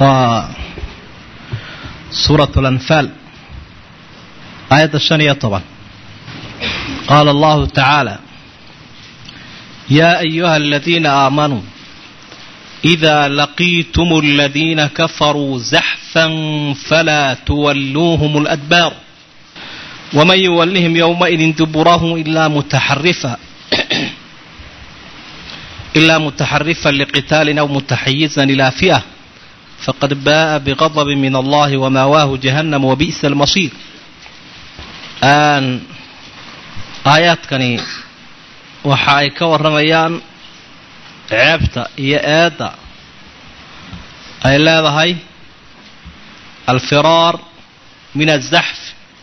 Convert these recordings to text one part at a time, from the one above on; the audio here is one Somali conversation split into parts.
سورة الأنفال آية 5 قال الله تعالى: يا أيها الذين آمنوا إذا لقيتم الذين كفروا زحفا فلا تولوهم الأدبار ومن يولهم يومئذ دبره إلا متحرفا لقتال أو متحيزا إلى فئة فقد باء بغضب من الله وماواه جهنم وبئس المصير. aayaadkani waxa ay ka waramayaan ceebta iyo eeda ay leedahay alfiraar min azaxf,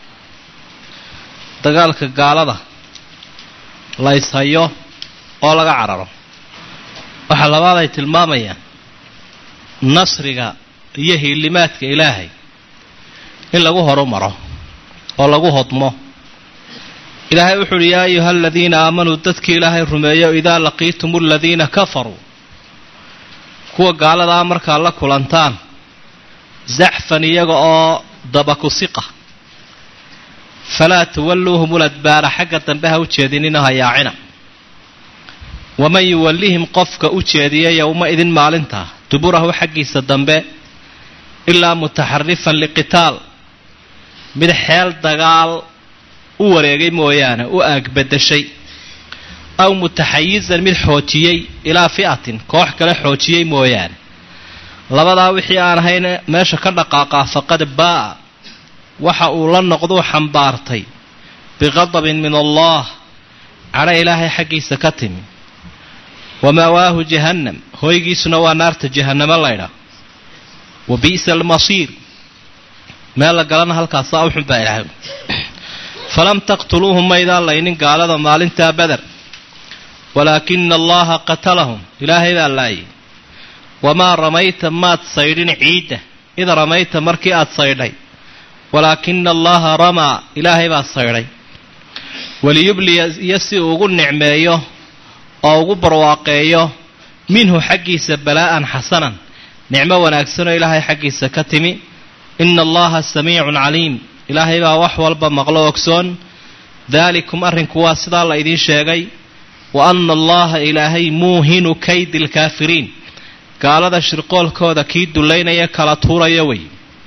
dagaalka gaalada la ishayo oo laga cararo. waxa labaad ay tilmaamayaan nasriga iyo hiilimaadka ilaahay in lagu horumaro oo lagu hodmo. ilaahay wuxuu yidhi: yaa ayuha aladiina aamanuu dadkii ilaahay rumeeyo idaa laqiitum aladiina kafaruu, kuwa gaaladaa markaa la kulantaan, zaxfan iyaga oo dabakusiqa, falaa tuwalluuhum uladbaara, xagga dambe ha u jeedinina hayaacina. waman yuwallihim qofka u jeediya yowma-idin maalintaa duburahu xaggiisa dambe ilaa mutaxarifan liqitaal, mid xeel dagaal u wareegay mooyaane, u aagbadashay, aw mutaxayizan mid xoojiyey ilaa fi'atin, koox kale xoojiyey mooyaane, labadaa wixii aan ahayn meesha ka dhaqaaqaa faqad baa'a, waxa uu la noqduu xambaartay biqadabin min allah, cadho ilaahay xaggiisa ka timi, wamaawaahu jahannam, hoygiisuna waa naarta jahannamo laydha, wa bi'sa almasiir, meel la galana halkaasaa u xun baa ilaahay. falam taqtuluuhum maydaan laynin gaalada maalintaa beder, walaakina allaha qatalahum, ilaahay baa laayay. wamaa ramayta maad saydhin ciidda id ramayta markii aad saydhay, walaakina allaha ramaa, ilaahay baa saydhay. waliyubliya, iyo si ugu nicmeeyo oo ugu barwaaqeeyo, minhu xaggiisa balaa'an xasanan, nicmo wanaagsanoo ilaahay xaggiisa ka timi. ina allaha samiicun caliim, ilaahay baa wax walba maqlo ogsoon. daalikum arrinku waa sidaa la idiin sheegay. wa anna allaha ilaahay muuhinu kaydi lkaafiriin, gaalada shirqoolkooda kii dullaynaya kala tuuraya wey.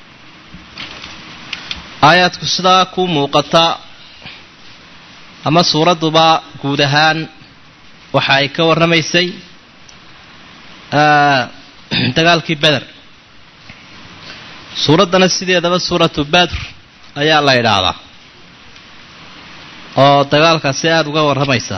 aayaadku sidaa ku muuqata, ama suuradduba guud ahaan waxa ay ka warramaysay dagaalkii beder. suuraddana sideedaba suuratu badr ayaa la idhaahdaa, oo dagaalkaasi aada uga warramaysa.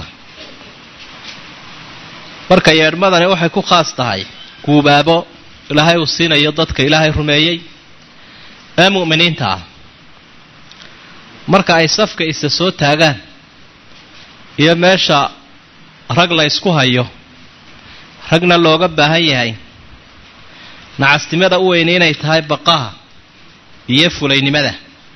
marka yeedhmadani waxay ku khaas tahay guubaabo ilaahay uu siinayo dadka ilaahay rumeeyey ee mu'miniinta ah. marka ay safka isa soo taagaan iyo meesha rag la ysku hayo, ragna looga baahan yahay, nacastimada u weyni inay tahay baqaha iyo fulaynimada,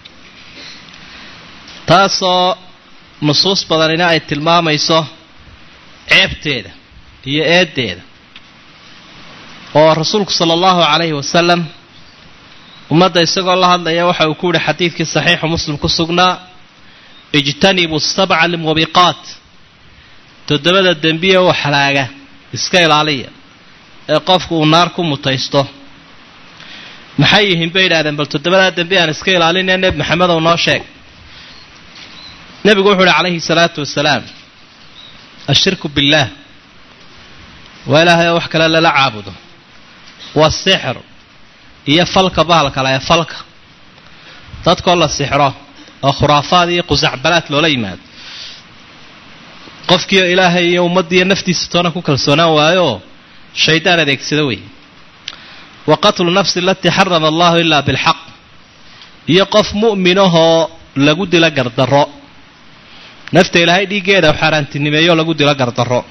taasoo nusuus badanina ay tilmaamayso ceebteeda iyo eeddeeda. oo rasuulku sala allahu calayhi wasalam ummadda isagoo la hadlaya waxa uu ku yihi xadiidkii saxiixu muslim ku sugnaa: ijtanibu 7 almubiqaat, 7 dembiye oo xalaaga iska ilaaliya ee qofku uu naar ku mutaysto. maxay yihiin bay idhahdeen? bal 7 dembi aan iska ilaalinaya nebi maxamed oo noo sheeg. nebigu wuxuu uhi calayhi salaatu wasalaam: ashirku billaah, waa ilaahay oo wax kale lala caabudo, wasixr, iyo falka bahalkale ee falka, dadkoo la sixro oo khuraafaad iyo qusacbalaad loola yimaado. qofkiio ilaahay iyo ummaddiiyo naftiisa toona ku kalsoonaan waayo shaydaan adeegsada wey. wa qatlu nafsi alatii xarama allahu ilaa bilxaq, iyo qof mu'minahoo lagu dilo gardarro, nafta ilaahay dhiiggeeda xaaraantinimeeyo lagu dilo gardarro.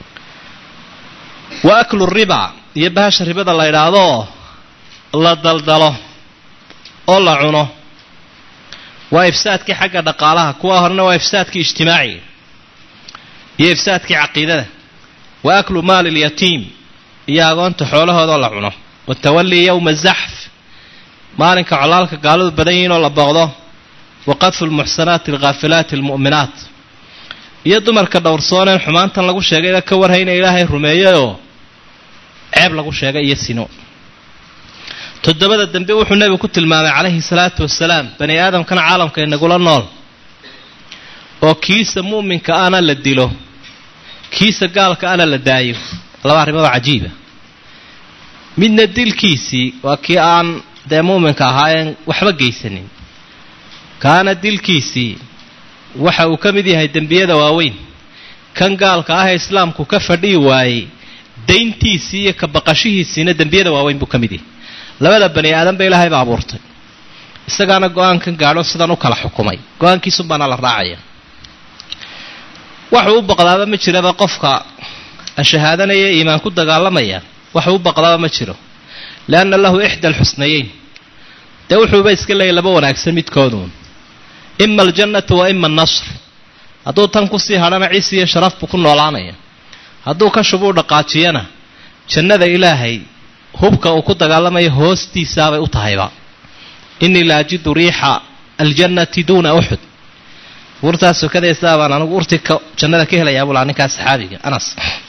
wa aklu riba, iyo bahasha ribada la idhaahdo la daldalo oo la cuno, waa ifsaadkii xagga dhaqaalaha. kuwa horena waa ifsaadkii ijtimaaciga iyo ifsaadkii caqiidada. wa aklu maali lyatiim, iyo agoonta xoolahoodoo la cuno. watawalli yowma zaxf maalinka colaalka gaaladu badan yihiin oo la booqdo waqadfu lmuxsanaati alghaafilaati almu'minaat iyo dumarka dhowrsooneen xumaantan lagu sheegayna ka warhayna ilaahay rumeeyayoo ceeb lagu sheegay iyo sino toddobada dambe wuxuu nebigu ku tilmaamay calayhi salaatu wasalaam bani aadamkana caalamka inagula nool oo kiisa mu'minka ana la dilo kiisa gaalka ana la daayo laba arrimood cajiiba midna dilkiisii waa kii aan dee mu'minka ahaayeen waxba geysanin kaana dilkiisii waxa uu ka mid yahay dembiyada waaweyn kan gaalka ah ee islaamku ka fadhii waayey dayntiisii iyo ka baqashihiisiina dembiyada waaweyn buu ka mid yahay labada bani aadan ba ilaahay baa abuurtay isagaana go-aankan gaadho sidan u kala xukumay go-aankiisun baana la raacaya waxuu u baqdaaba ma jiraba qofka shahaadanaya iimaan ku dagaalamaya waxuu u baqdaaba ma jiro lianna lahu ixda alxusnayeyn dee wuxuuba iska leeyahy laba wanaagsan midkooduun ima aljannatu wa ima annasr hadduu tan kusii hadhana ciisi iyo sharaf buu ku noolaanaya hadduu ka shubuu dhaqaajiyana jannada ilaahay hubka uu ku dagaalamayo hoostiisaabay u tahayba innii la ajidu riixa aljannati duuna uxud urtaas sokadaysaa baan anigu urti jannada ka helayaa buu lahaa ninkaas saxaabiga anas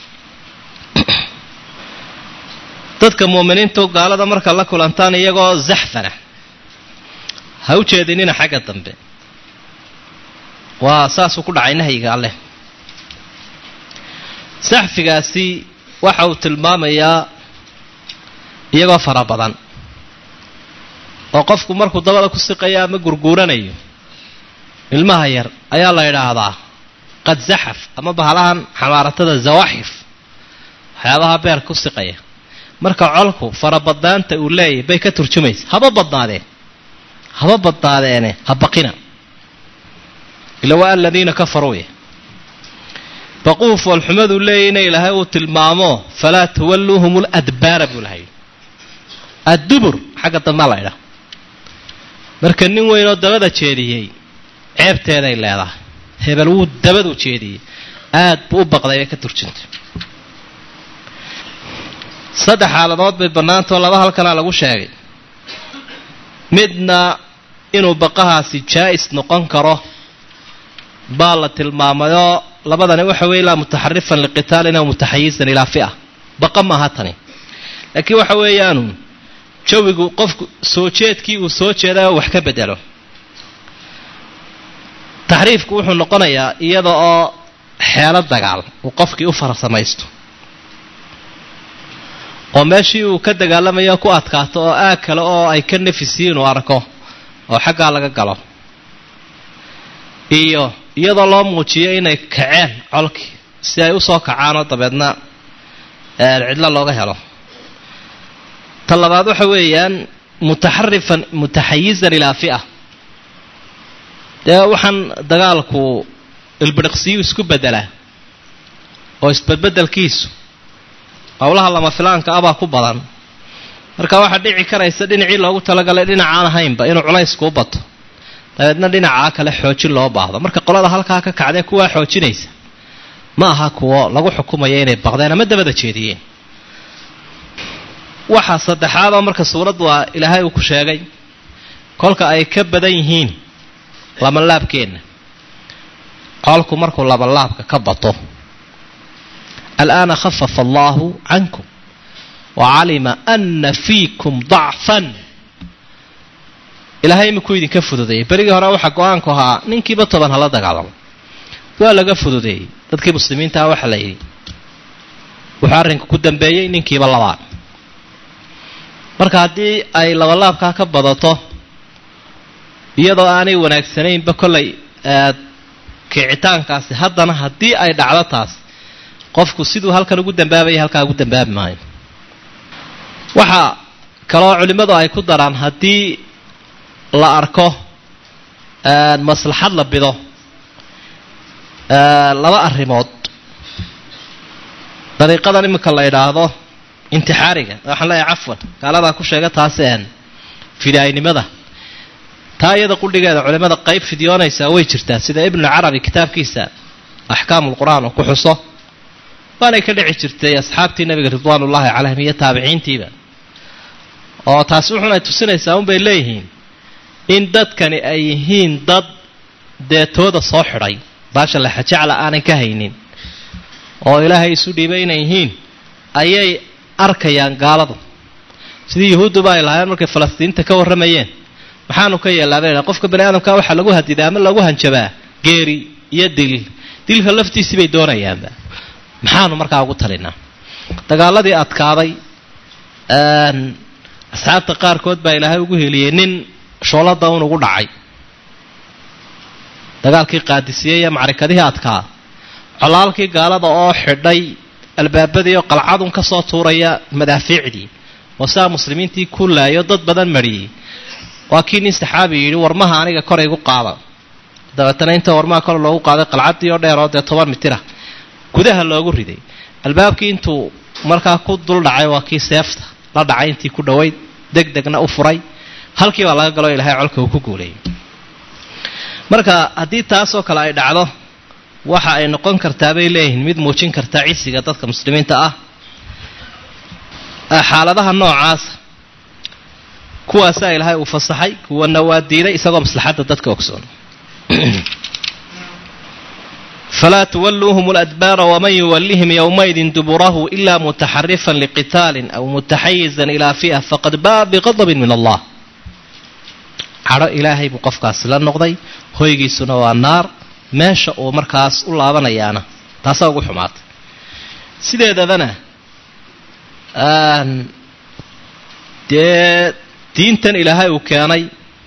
dadka mu'miniintu gaalada marka la kulantaan iyagoo zaxfana ha u jeedinina xagga dambe waa saasuu ku dhacay nahyiga alleh saxfigaasi waxa uu tilmaamayaa iyagoo fara badan oo qofku markuu dabada ku siqayo ama gurguuranayo ilmaha yar ayaa la yidhaahdaa qad zaxaf ama bahalahan xamaaratada zawaaxif waxyaabaha beerka ku siqaya marka colku farabadnaanta uu leeyahay bay ka turjumaysa haba badnaadeene ha baqina ila waa aladiina kafaruu baquuf walxumaduu leeyayna ilaahay uu tilmaamo falaa tuwalluuhum ladbaara buu lahay addubur xagga dambaa la ydhaha marka nin weynoo dabada jeediyey ceebteeday leedahay hebel wuu dabadu jeediyey aad buu u baqday bay ka turjintay saddex xaaladood bay bannaantao laba halkanaa lagu sheegay midna inuu baqahaasi jaa'is noqon karo baa la tilmaamayoo labadani waxa weeye laa mutaxarifan liqitaalin aw mutaxayizan ilaa fi'a baqa maaha tani laakiin waxa weeyaanu jawigu qofku soo jeedkii uu soo jeedaa wax ka bedelo taxriifku wuxuu noqonayaa iyada oo xeelo dagaal uu qofkii u farsamaysto oo meeshii uu ka dagaalamayo ku adkaato oo aag kale oo ay ka nafisiin uu arko oo xaggaa laga galo iyo iyadoo loo muujiyo inay kaceen colkii si ay usoo kacaanoo dabeedna cidlo looga helo ta labaad waxa weeyaan mutaxayizan ilaa fi'a dee waxaan dagaalku ilbiriqsiyu isku bedelaa oo isbedbedelkiisu howlaha lama filaanka abaa ku badan marka waxaa dhici karaysa dhinacii loogu talagalay dhinacaan ahaynba inuu culaysku u bato dabeedna dhinacaa kale xoojin loo baahdo marka qolada halkaa ka kacdee kuwaa xoojinaysa ma aha kuwo lagu xukumayo inay baqdeen ama dabada jeediyeen waxaa saddexaadoo marka suuraddu waa ilaahay uu ku sheegay kolka ay ka badan yihiin labanlaabkeenna colku markuu labanlaabka ka bato al'aana khafafa allaahu cankum wa calima ana fiikum dacfan ilaahay imikuu idinka fududeeyey berigii hore waxaa go-aanku ahaa ninkiiba 10 hala dagaalamo waa laga fududeeyey dadkii muslimiintaa waxa la yidhi wuxuu arrinku ku dambeeyey ninkiiba 2 marka haddii ay labalaabkaa ka badato iyadoo aanay wanaagsanaynba kollay kicitaankaasi haddana haddii ay dhacdo taas qofku siduu halkan ugu dambaabaya halkaa ugu dambaabi maayo waxaa kaloo culimmadu ay ku daraan haddii la arko maslaxad la bido 2 arrimood dariiqadan imika la yidhaahdo intixaariga waxaan leeyahay cafwan gaaladaa ku sheega taasi fidaaynimada taa iyada qudhigeeda culimmada qayb fidyoonaysaa way jirtaa sida ibnucarabi kitaabkiisa axkaamulqur'aan oo ku xuso waanay ka dhici jirtay asxaabtii nabiga ridwaanullaahi calayhim iyo taabiciintiiba oo taasi wuxuuna tusinaysaa un bay leeyihiin in dadkani ay yihiin dad deetooda soo xidhay baasha la xajacla aanay ka haynin oo ilaahay isu dhiibay inay yihiin ayay arkayaan gaaladu sidii yahuudduba ay lahaayeen markay falastiinta ka warramayeen maxaanu ka yeelaabeen qofka bani aadamka waxa lagu hadidaa ama lagu hanjabaa geeri iyo dilka laftiisii bay doonayaanba maxaanu markaa ugu talinaa dagaaladii adkaaday asxaabta qaarkood baa ilaahay ugu heliyey nin shoolada un ugu dhacay dagaalkii qaadisiye iyo macrikadihii adkaa colaalkii gaalada oo xidhay albaabadii oo qalcadun ka soo tuuraya madaafiicdii oo saa muslimiintii ku laayo dad badan mariyey waa kii nin saxaabi yidhi warmaha aniga kor igu qaada dabeetana inta warmaha kor loogu qaaday qalcaddii oo dheer oo dee 10 mitir ah gudaha loogu riday albaabkii intuu markaa ku dul dhacay waa kii seefta la dhacay intii ku dhawayd degdegna u furay halkii baa laga galo ilaahay colka uu ku guuleeyay marka haddii taasoo kale ay dhacdo waxa ay noqon kartaa bay leeyihiin mid muujin karta cisiga dadka muslimiinta ah xaaladaha noocaas kuwaasa ilaahay uu fasaxay kuwana waa diiday isagoo maslaxadda dadka ogsoon فلا تولوهم الأدبار ومن يولهم يومئذ دبره إلا متحرفا لقتال أو متحيزا إلى فئة فقد باء بغضب من الله عرى إلهي بقفكاس لا نقضي هويجي سنوى النار ما شاءوا مركاس الله بنيانا تاساقوا حمات سيدة ذنا دينتن إلهي وكاني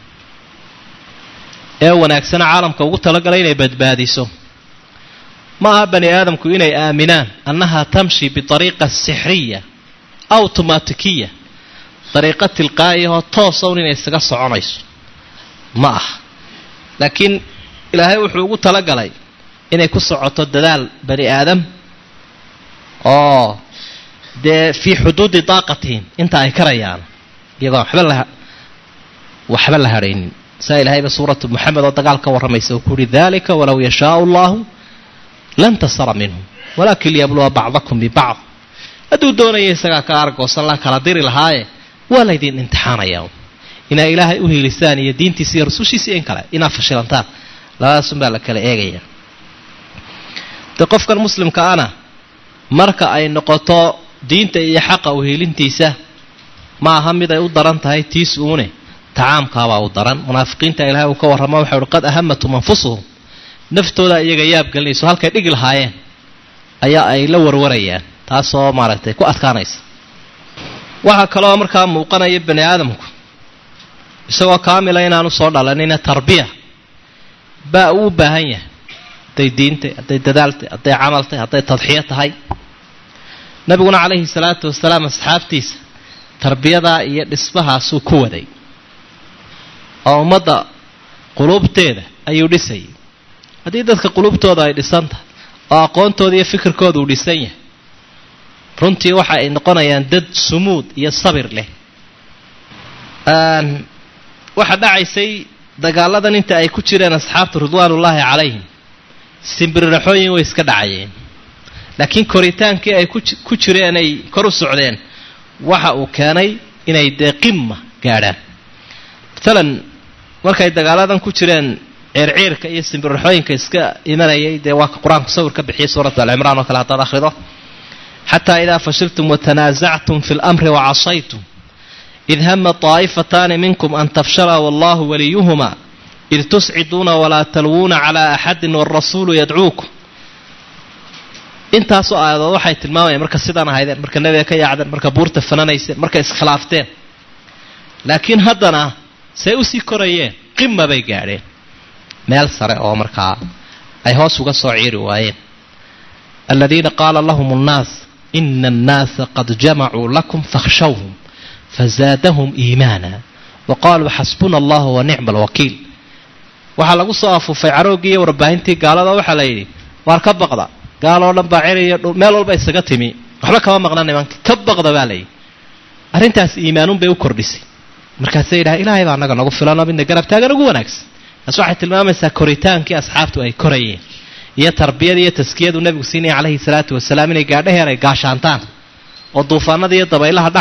وناكسنا عالم كوغو تلقلين بدباديسو ما بني آدم كويني آمنان أنها تمشي بطريقة سحرية أوتوماتيكية طريقة تلقائية وتوصل إنه يستقص عنيس ما لكن إلهي وحوقو تلقلي إنه يكسر عطو الدلال بني آدم ده في حدود طاقتهم انت اي كريان يضع حبل لها رين سائل هاي بسورة محمد وتقال كورميس وكوري ذلك ولو يشاء الله لن تصر منهم ولكن ليبلوا بعضكم ببعض أدو دون يساق كارك وصلى الله كالدير الهاي ولا يدين امتحان يوم إن إلهي أهي لساني يدين تسير سوشي سيئن كلا إنا فشلنتان لا سنبع لك لأيغي تقفك المسلم كأنا marka ay noqoto diinta iyo xaqa u heelintiisa ma aha mid ay u daran tahay tiis uune tacaamka baa u daran munaafiqiinta ilaahay uu ka warramo waxa uu qad ahammatu manfusuhum naftooda iyaga yaab galinayso halkay dhigi lahaayeen ayaa ay la warwarayaan taasoo maaragtay ku adkaanaysa waxa kale oo markaa muuqanaya bani aadamku isagoo kaamil inaanu soo dhalanina tarbiya baa uu baahan yahay haday diinta haday dadaalta haday camalta haday tadxiya tahay nabiguna calayhi salaatu wasalaam asxaabtiisa tarbiyada iyo dhismahaasuu ku waday oo ummadda quluubteeda ayuu dhisayay haddii dadka quluubtooda ay dhisan tahay oo aqoontooda iyo fikirkooda uu dhisan yahay runtii waxa ay noqonayaan dad sumuud iyo sabir leh waxa dhacaysay dagaaladan inta ay ku jireen asxaabtu ridwaanullaahi calayhim simbirraxooyin way iska dhacayeen laakiin koritaankii ay ku jireen ay kor u socdeen waxa uu keenay inay dee qimma gaadhaan maalan markay dagaaladan ku jireen ceerceerka iyo simbirraxooyinka iska imanayay dee waa ka qur-aanku sawir ka bixiyay suuratu al-cimraan oo kale haddaad akhrido xataa idaa fashiltum watanaasactum fi lamri wacasaytum id hama taa'ifataani minkum an tafshala wallahu waliyuhuma إذ تسعدون ولا تلوون على أحد والرسول يدعوكم intaas oo aayado waxay tilmaamayaan marka sidaan ahaydeen marka nabiga ka yaacdan marka buurta fananaysay marka iskhilaafteen laakiin haddana say u sii korayeen qimma bay gaadheen meel sare oo markaa ay hoos uga soo ciiri waayeen alladina qaala lahum an-nas inna an-nasa qad jama'u lakum fakhshawhum fazaadahum iimaana wa qalu hasbuna Allahu wa ni'mal wakiil waxa lagu soo afuufay caroogiyo warbaahintii gaalada waxa la yiri war ka baqda gaaloo dhan baa ciriyo meel walba isaga timi waxba kama maqnaan nimanka ka baqda baa la yiri arintaas iimaanun bay u kordhisay markaas ilaahay baa naga nagu filan oo midna garab taagan ugu wanaagsan taas waxay tilmaamaysaa koritaankii asxaabtu ay korayeen iyo tarbiyada iyo taskiyadu nabigu siinay calayhi salaatu wasalaam inay gaadhaheen ay gaashaantaan oo duufaanada iyo dabaylaha dhacaya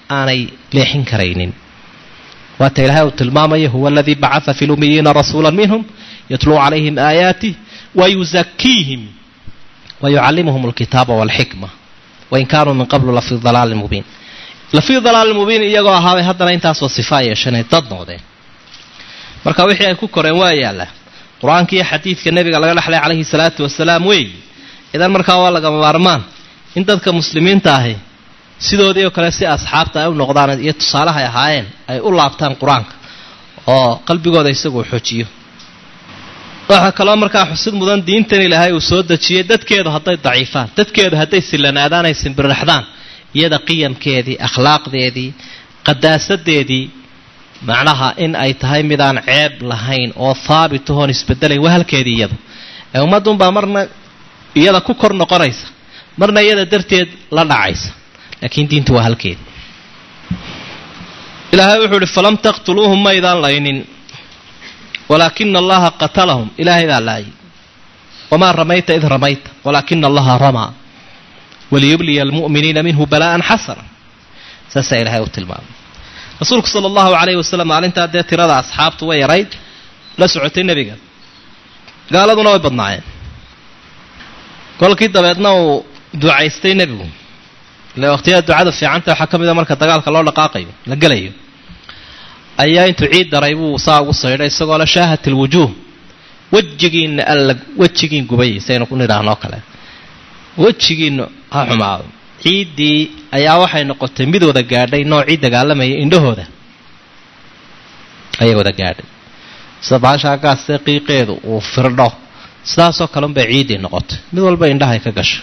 aanay leexin karaynin. waata ilaahay uu tilmaamaya huwa aladii bacatha fi lumiyiina rasuula minhum yatluu calayhim aayaatih wayuzakiihim wayucallimuhum alkitaaba waalxikma wain kaanuu min qablu lafii dalaalin mubiin. lafii dalaalin mubiin iyagoo ahaabay haddana intaasoo sifaa yeeshanay dad noqdeen. marka wixii ay ku koreen waa yaallaa qur-aanka iyo xadiidka nebiga laga dhexlay calayhi salaatu wasalaam weeyi. idan markaa waa lagama maarmaan in dadka muslimiinta ahi sidoodii oo kale si asxaabta ay u noqdaan iyo tusaalahay ahaayeen ay u laabtaan qur-aanka oo qalbigooda isaguu xojiyo. waxaa kaloo markaa xusid mudan diintan ilaahay uu soo dejiyey dadkeedu hadday daciifaan, dadkeedu hadday sillanaadaan ay simbirraxdaan, iyada qiyamkeedii, akhlaaqdeedii, qadaasadeedii, macnaha in ay tahay midaan ceeb lahayn oo haabit ahoon isbedelayn waa halkeedii iyadu. ee ummadunbaa marna iyada ku kor noqonaysa, marna iyada darteed la dhacaysa, laakiin diintu waa halkeedii. ilaahay wuxuu uhi falam taqtuluuhum maydaan laynin walaakina allaha qatalahum, ilaahay baa laayay. wamaa ramayta id ramayta walaakina allaha ramaa waliyubliya almu'miniina minhu balaa'an xasana. saasaa ilaahay u tilmaamay. rasuulku sala allahu calayhi wasalam maalintaa dee tirada asxaabtu way yarayd la socotay nebiga, gaaladuna way badnaayeen. kolkii dabeedna uu ducaystay nebigu, ile waqtiyada ducada fiicanta waxaa ka mid a marka dagaalka loo dhaqaaqayo la gelayo, ayaa intuu ciid daray buu saa ugu saydhay isagoo la shaahat alwujuuh, wejigiinna alla wejigiin gubay saynu ku nidhaahnoo kale, wejigiinna ha xumaado. ciiddii ayaa waxay noqotay mid wada gaadhay noocii dagaalamayay indhahooda ayay wada gaadhay. sida baashaagaasee qiiqeedu uu firdho sidaasoo kale unbay ciiddii noqotay, mid walba indhahay ka gashay.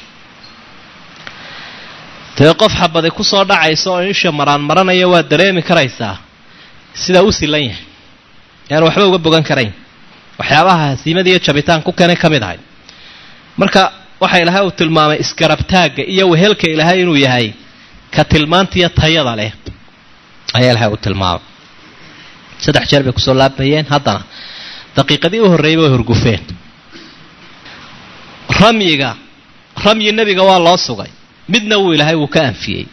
dee qof xabaday ku soo dhacaysa oo isha maranaya waa dareemi karaysaa sidaa u silan yahay, yaan waxba uga bogan karayn. waxyaabaha hasiimada iyo jabitaan ku keenay ka mid ahay. marka waxa ilaahay uu tilmaamay isgarabtaagga iyo wehelka ilaahay inuu yahay ka tilmaantiiyo tayada leh ayaa ilaahay uu tilmaamay. 3 jeer bay kusoo laabmayeen, haddana daqiiqadii u horreeyay way hurgufeen. ramyi nebiga waa loo sugay, midna wuu ilaahay wuu ka anfiyey.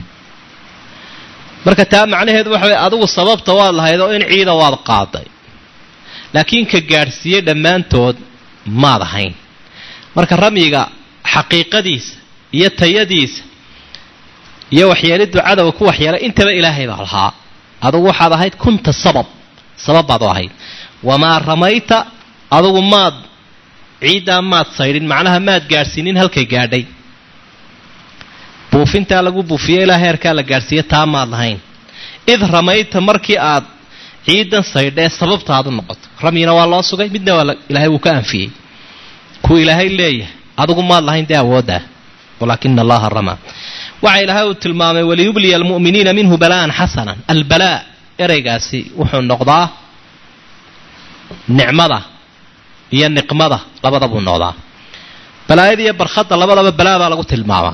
marka taa macnaheedu waxa way adigu sababta waad lahayd oo in ciida waad qaaday, laakiin ka gaadhsiiyey dhammaantood maad ahayn. marka ramyiga xaqiiqadiisa iyo tayadiisa iyo waxyeeliddu cadowga ku waxyeelay intaba ilaahay baa lahaa. adigu waxaad ahayd kunta sabab baad u ahayd. wamaa ramayta, adigu maad ciiddaa maad saydhin, macnaha maad gaadhsiinin halkay gaadhay. buufintaa lagu buufiye ilaa heerkaa la gaadhsiiye taa maad lahayn. id ramayta, markii aad ciidan saydhee sababtaadu noqoto. ramyina waa loo sugay, midna waa ilaahay wuu ka anfiyey. kuu ilaahay leeyahay adigu maad lahayn dee awooddaa, walaakina allaha ramaa. waxa ilaahay uu tilmaamay waliyubliya almu'miniina minhu balaa'an xasanan. albalaa ereygaasi wuxuu noqdaa nicmada iyo niqmada labadabuu noqdaa. balaayada iyo barkhadda labadaba balaa baa lagu tilmaamaa.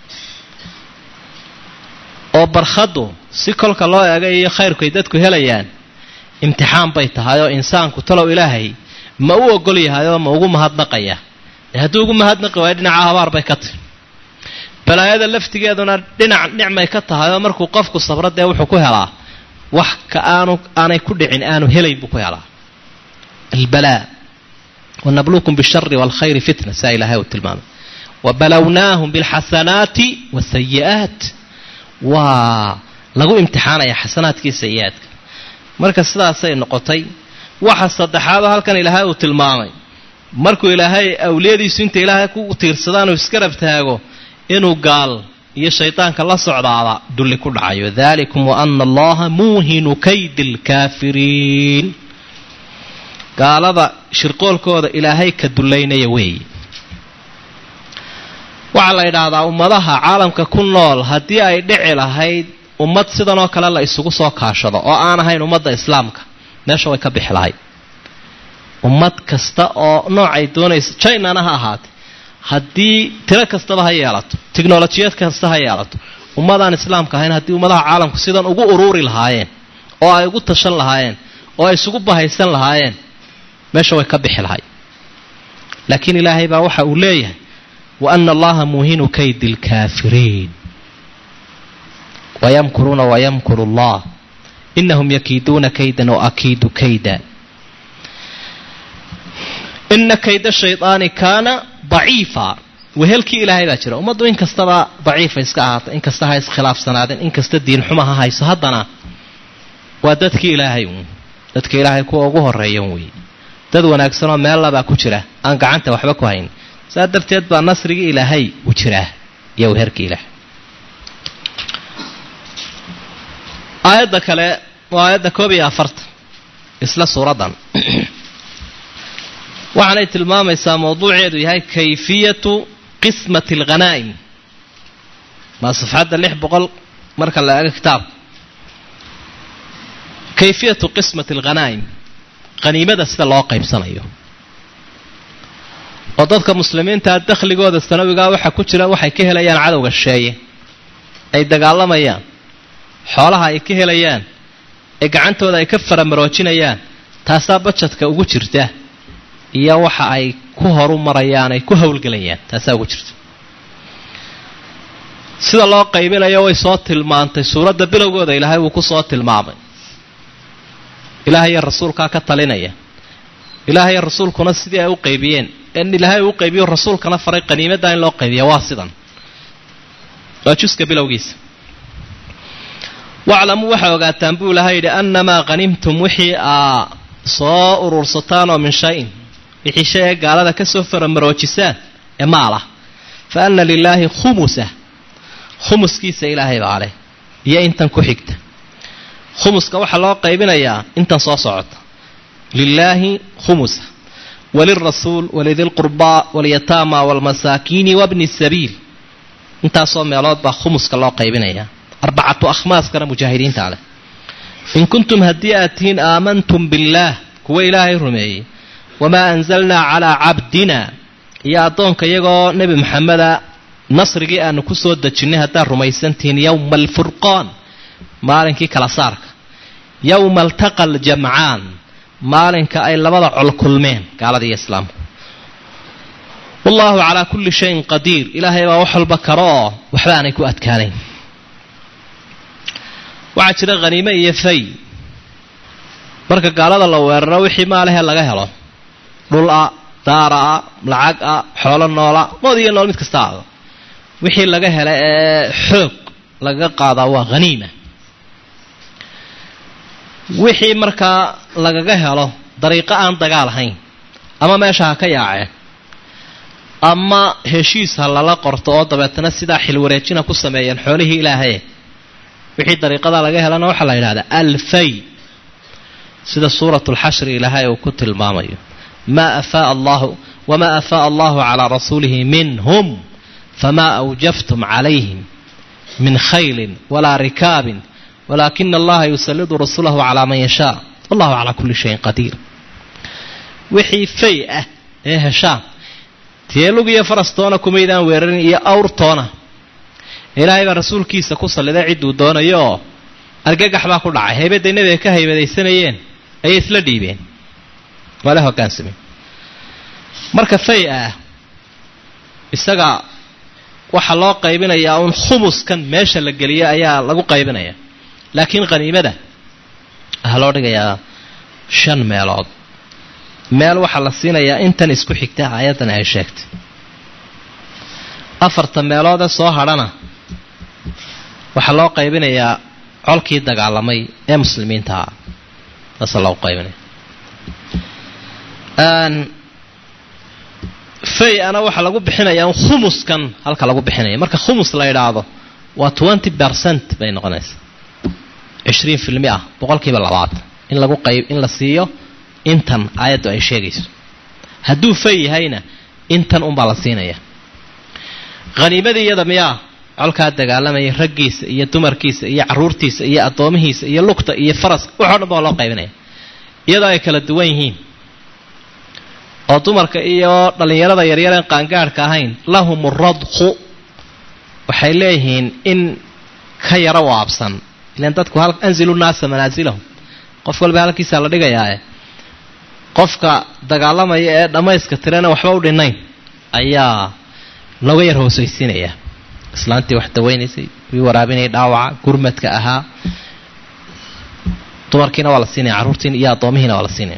oo barkhaddu si kolka loo eegay iyo khayrku ay dadku helayaan imtixaan bay tahay oo insaanku talow ilaahay ma u ogol yahay oo ma ugu mahadnaqaya. hadduu ugu mahadnaqi waayo dhinaca habaar bay ka tahay. balaayada laftigeeduna dhinac nicmay ka tahay oo markuu qofku sabro dee wuxuu ku helaa wax ka aanay ku dhicin aanu helayn buu ku helaa. albalaa wanabluukum bishari waalkhayri fitna, saa ilaahay uu tilmaamay. wabalownaahum bilxasanaati wasayi'aat, waa lagu imtixaanaya xasanaadkii sayi-aadka. marka sidaasay noqotay. waxa saddexaadoo halkan ilaahay uu tilmaamay, markuu ilaahay awliyadiisu inta ilaahay ku tiirsadaan uu iska rabtaago inuu gaal iyo shaydaanka la socdaada dulli ku dhacayo. dalikum waana allaha muuhinu kaydi lkaafiriin, gaalada shirqoolkooda ilaahay ka dullaynaya weeye. waxaa la yidhaahdaa ummadaha caalamka ku nool haddii ay dhici lahayd ummad sidanoo kale la isugu soo kaashado oo aan ahayn ummadda islaamka, meesha way ka bixi lahayd. ummad kasta oo noocay doonaysa, chinana ha ahaatee, haddii tiro kastaba ha yeelato, tiknolojiyad kasta ha yeelato, ummadaan islaamka ahayn haddii ummadaha caalamku sidan ugu ururi lahaayeen oo ay ugu tashan lahaayeen oo ay isugu bahaysan lahaayeen, meesha way ka bixi lahayd. laakiin ilaahay baa waxa uu leeyahay waana allaha muuhinu kaydi lkaafiriin. wayamkuruuna wayamkuru allah inahum yakiiduuna kaydan waakiidu kayda ina kayda shaydaani kaana daciifa wehelkii ilaahay baa jira. ummaddu in kastaba daciifa iska ahaata, in kasta ha iskhilaafsanaadeen, in kasta diin xuma ha hayso, haddana waa dadkii ilaahay uun. dadka ilaahay kuwa ugu horeeyan weeye. dad wanaagsanoo meel labaa ku jira aan gacanta waxba ku hayn. saa darteed baa nasrigii ilaahay u jiraa iyo weherkii ilaahay. aayadda kale waa aayadda 41 isla suuraddan waxaanay tilmaamaysaa mawduuceedu yahay kayfiyatu qismati alghanaa'im. maa safxadda 600 marka la eego kitaabka. kayfiyatu qismati alghanaa'im, qaniimada sida loo qaybsanayo. oo dadka muslimiinta dakhligooda sanawiga waxa ku jira waxay ka helayaan cadowga shisheeye, ay dagaalamayaan, xoolaha ay ka helayaan, ee gacantooda ay ka faramaroojinayaan, taasaa budgetka ugu jirta iyo waxa ay ku horumarayaan, ay ku hawlgelayaan, taasaa ugu jirta. sida loo qaybinayo way soo tilmaantay suuradda bilowgooda. ilaahay wuu ku soo tilmaamay. ilaahay iyo rasuulkaa ka talinaya. ilaahay iyo rasuulkuna sidii ay u qaybiyeen, in ilaahay uu qaybiyo rasuulkana faray qaniimada in loo qaybiyo waa sidan. waa juska bilowgiisa. waclamu waxaa ogaataan buu ilaahay yidhi annamaa qhanimtum wixii aa soo urursataan oo min shayin, wixii shay ee gaalada ka soo faramaroojisaan ee maal ah, fa anna lilaahi khumusa, khumuskiisa ilaahay baa leh iyo intan ku xigta. khumuska waxaa loo qaybinayaa intan soo socota. lilaahi khumusa walirasuul walidilqurbaa walyataama walmasaakiini wabni sabiil. intaasoo meelood baa khumuska loo qaybinayaa. 4 akhmaaskana mujaahidiinta leh. in kuntum haddii aad tihiin aamantum billaah, kuwa ilaahay rumeeyey, wamaa anzalnaa calaa cabdina, iyo addoonka iyagoo nebi maxameda nasrigii aanu ku soo dejinnay haddaad rumaysantihiin, yowma alfurqaan, maalinkii kala saarka, yowma altaqa aljamcaan, maalinka ay labada col kulmeen, gaalada iyo islaamku. wallaahu calaa kulli shayin qadiir, ilaahay baa wax walba karo oo waxba aanay ku adkaanayn. waxaa jira khaniime iyo fay. marka gaalada la weeraro wixii maalahee laga helo, dhul-a, daara-a, lacag-a, xoolo noola, mood iyo nool mid kasta aado, wixii laga hela ee xoog lagaga qaadaa waa khaniima. wixii markaa lagaga helo dariiqo aan dagaal ahayn, ama meesha ha ka yaaceen, ama heshiis ha lala qorto oo dabeetana sidaa xilwareejina ku sameeyeen xoolihii ilaahay, wixii dariiqada laga helana waxaa la yidhahdaa alfay. sida suuratu lxashri ilaahay uu ku tilmaamayo, wamaa afaa'a allahu calaa rasuulihi minhum famaa awjaftum calayhim min khaylin walaa rikaabin walaakina allaha yusalidu rasulahu calaa man yashaa wallahu calaa kulli shayin qadiir. wixii fay ah ee heshaan, teelug iyo farastoona kumaydaan weerarin iyo awrtoona, ilaahay baa rasuulkiisa ku salliday cidduu doonayo oo argagax baa ku dhacay. haybadday nebiga ka haybadaysanayeen ayay isla dhiibeen, waa la hoggaansamay. marka fay ah isaga waxaa loo qaybinayaa uun khumuskan meesha la geliyo ayaa lagu qaybinayaa. laakiin khaniimada waxaa loo dhigayaa 5 meelood. meel waxaa la siinayaa intan isku xigta aayaddan ay sheegtay. 4 meeloodee soo hadhana waxaa loo qaybinayaa colkii dagaalamay ee muslimiinta ah. taasa loo qaybinaya. fay-ana waxaa lagu bixinayaa un khumuskan halka lagu bixinaya. marka khumus la yidhaahdo waa 20% bay noqonaysaa. 20% boqolkiiba 20 in la siiyo intan aayaddu ay sheegayso. hadduu fay yahayna intan unbaa la siinaya. khaniimadii iyada miyaa colkaa dagaalamayay raggiisa iyo dumarkiisa iyo carruurtiisa iyo addoomihiisa iyo lugta iyo faraska waxoo dhan baa loo qaybinaya, iyadoo ay kala duwan yihiin. oo dumarka iyo dhallinyarada yaryareen qaangaadhka ahayn lahum radqu, waxay leeyihiin in ka yaro waabsan. ilaan dadku anzilu naasa manaasilahum, qof walba halkiisaa la dhigayaae qofka dagaalamaya ee dhammayska tirana waxba u dhinayn ayaa looga yar hoosaysiinayaa. islaantii wax dawaynaysay, kuwii waraabinayay dhaawaca gurmadka ahaa dumarkiina waa la siinaya carruurtiin iyo addoomihiina waa la siinaya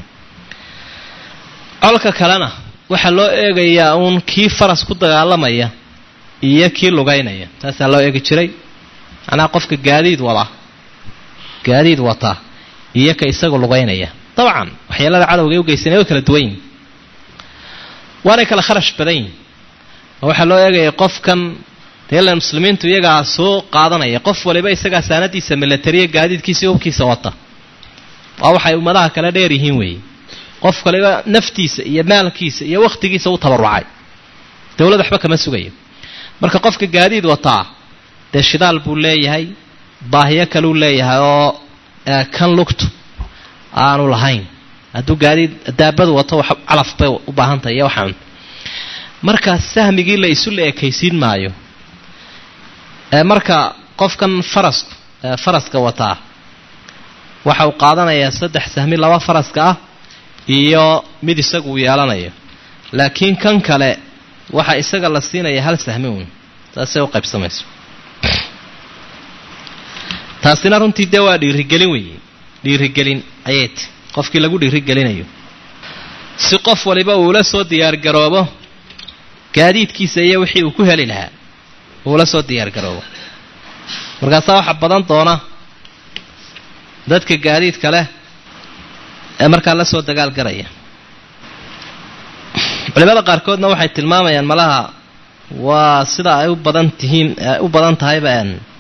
colka kalena waxaa loo eegayaa uun kii faras ku dagaalamaya iyo kii lugaynaya taasaa loo eegi jiray macnaha qofka gaadiid wata iyo ka isagu lugaynaya dabcan waxyeelada cadowga ay u geysanay way kala duwan yihin waanay kala kharash badan yihin waxaa loo eegaya qofkan deelan muslimiintu iyagaa soo qaadanaya qof waliba isagaa saanadiisa milatariya gaadiidkiisa hubkiisa wata waa waxay ummadaha kala dheer yihiin weeye qof kaliba naftiisa iyo maalkiisa iyo wakhtigiisa u tabarucay dawlad waxba kama sugayo marka qofka gaadiid wataa dee shidaal buu leeyahay baahiyo kaluu leeyahay oo kan lugtu aanu lahayn hadduu gaadiid daabadu wato calaf bay u baahan tahay iyo waxaan markaa sahmigii la isu la ekaysiin maayo marka qofkan faraska wataa waxa uu qaadanayaa 3 sahmi 2 faraska ah iyo mid isagu yeelanayo laakiin kan kale waxa isaga la siinaya 1 sahmi uun taasay u qaybsamayso taasina runtii dee waa dhiirigelin ayay qofkii lagu dhiirigelinayo si qof waliba uu la soo diyaar garoobo gaadiidkiisa iyo wixii uu ku heli lahaa uu la soo diyaar garoobo markaasaa waxa badan doona dadka gaadiidka leh ee markaa la soo dagaal garaya culimada qaarkoodna waxay tilmaamayaan malaha waa sida ay u badan tahayba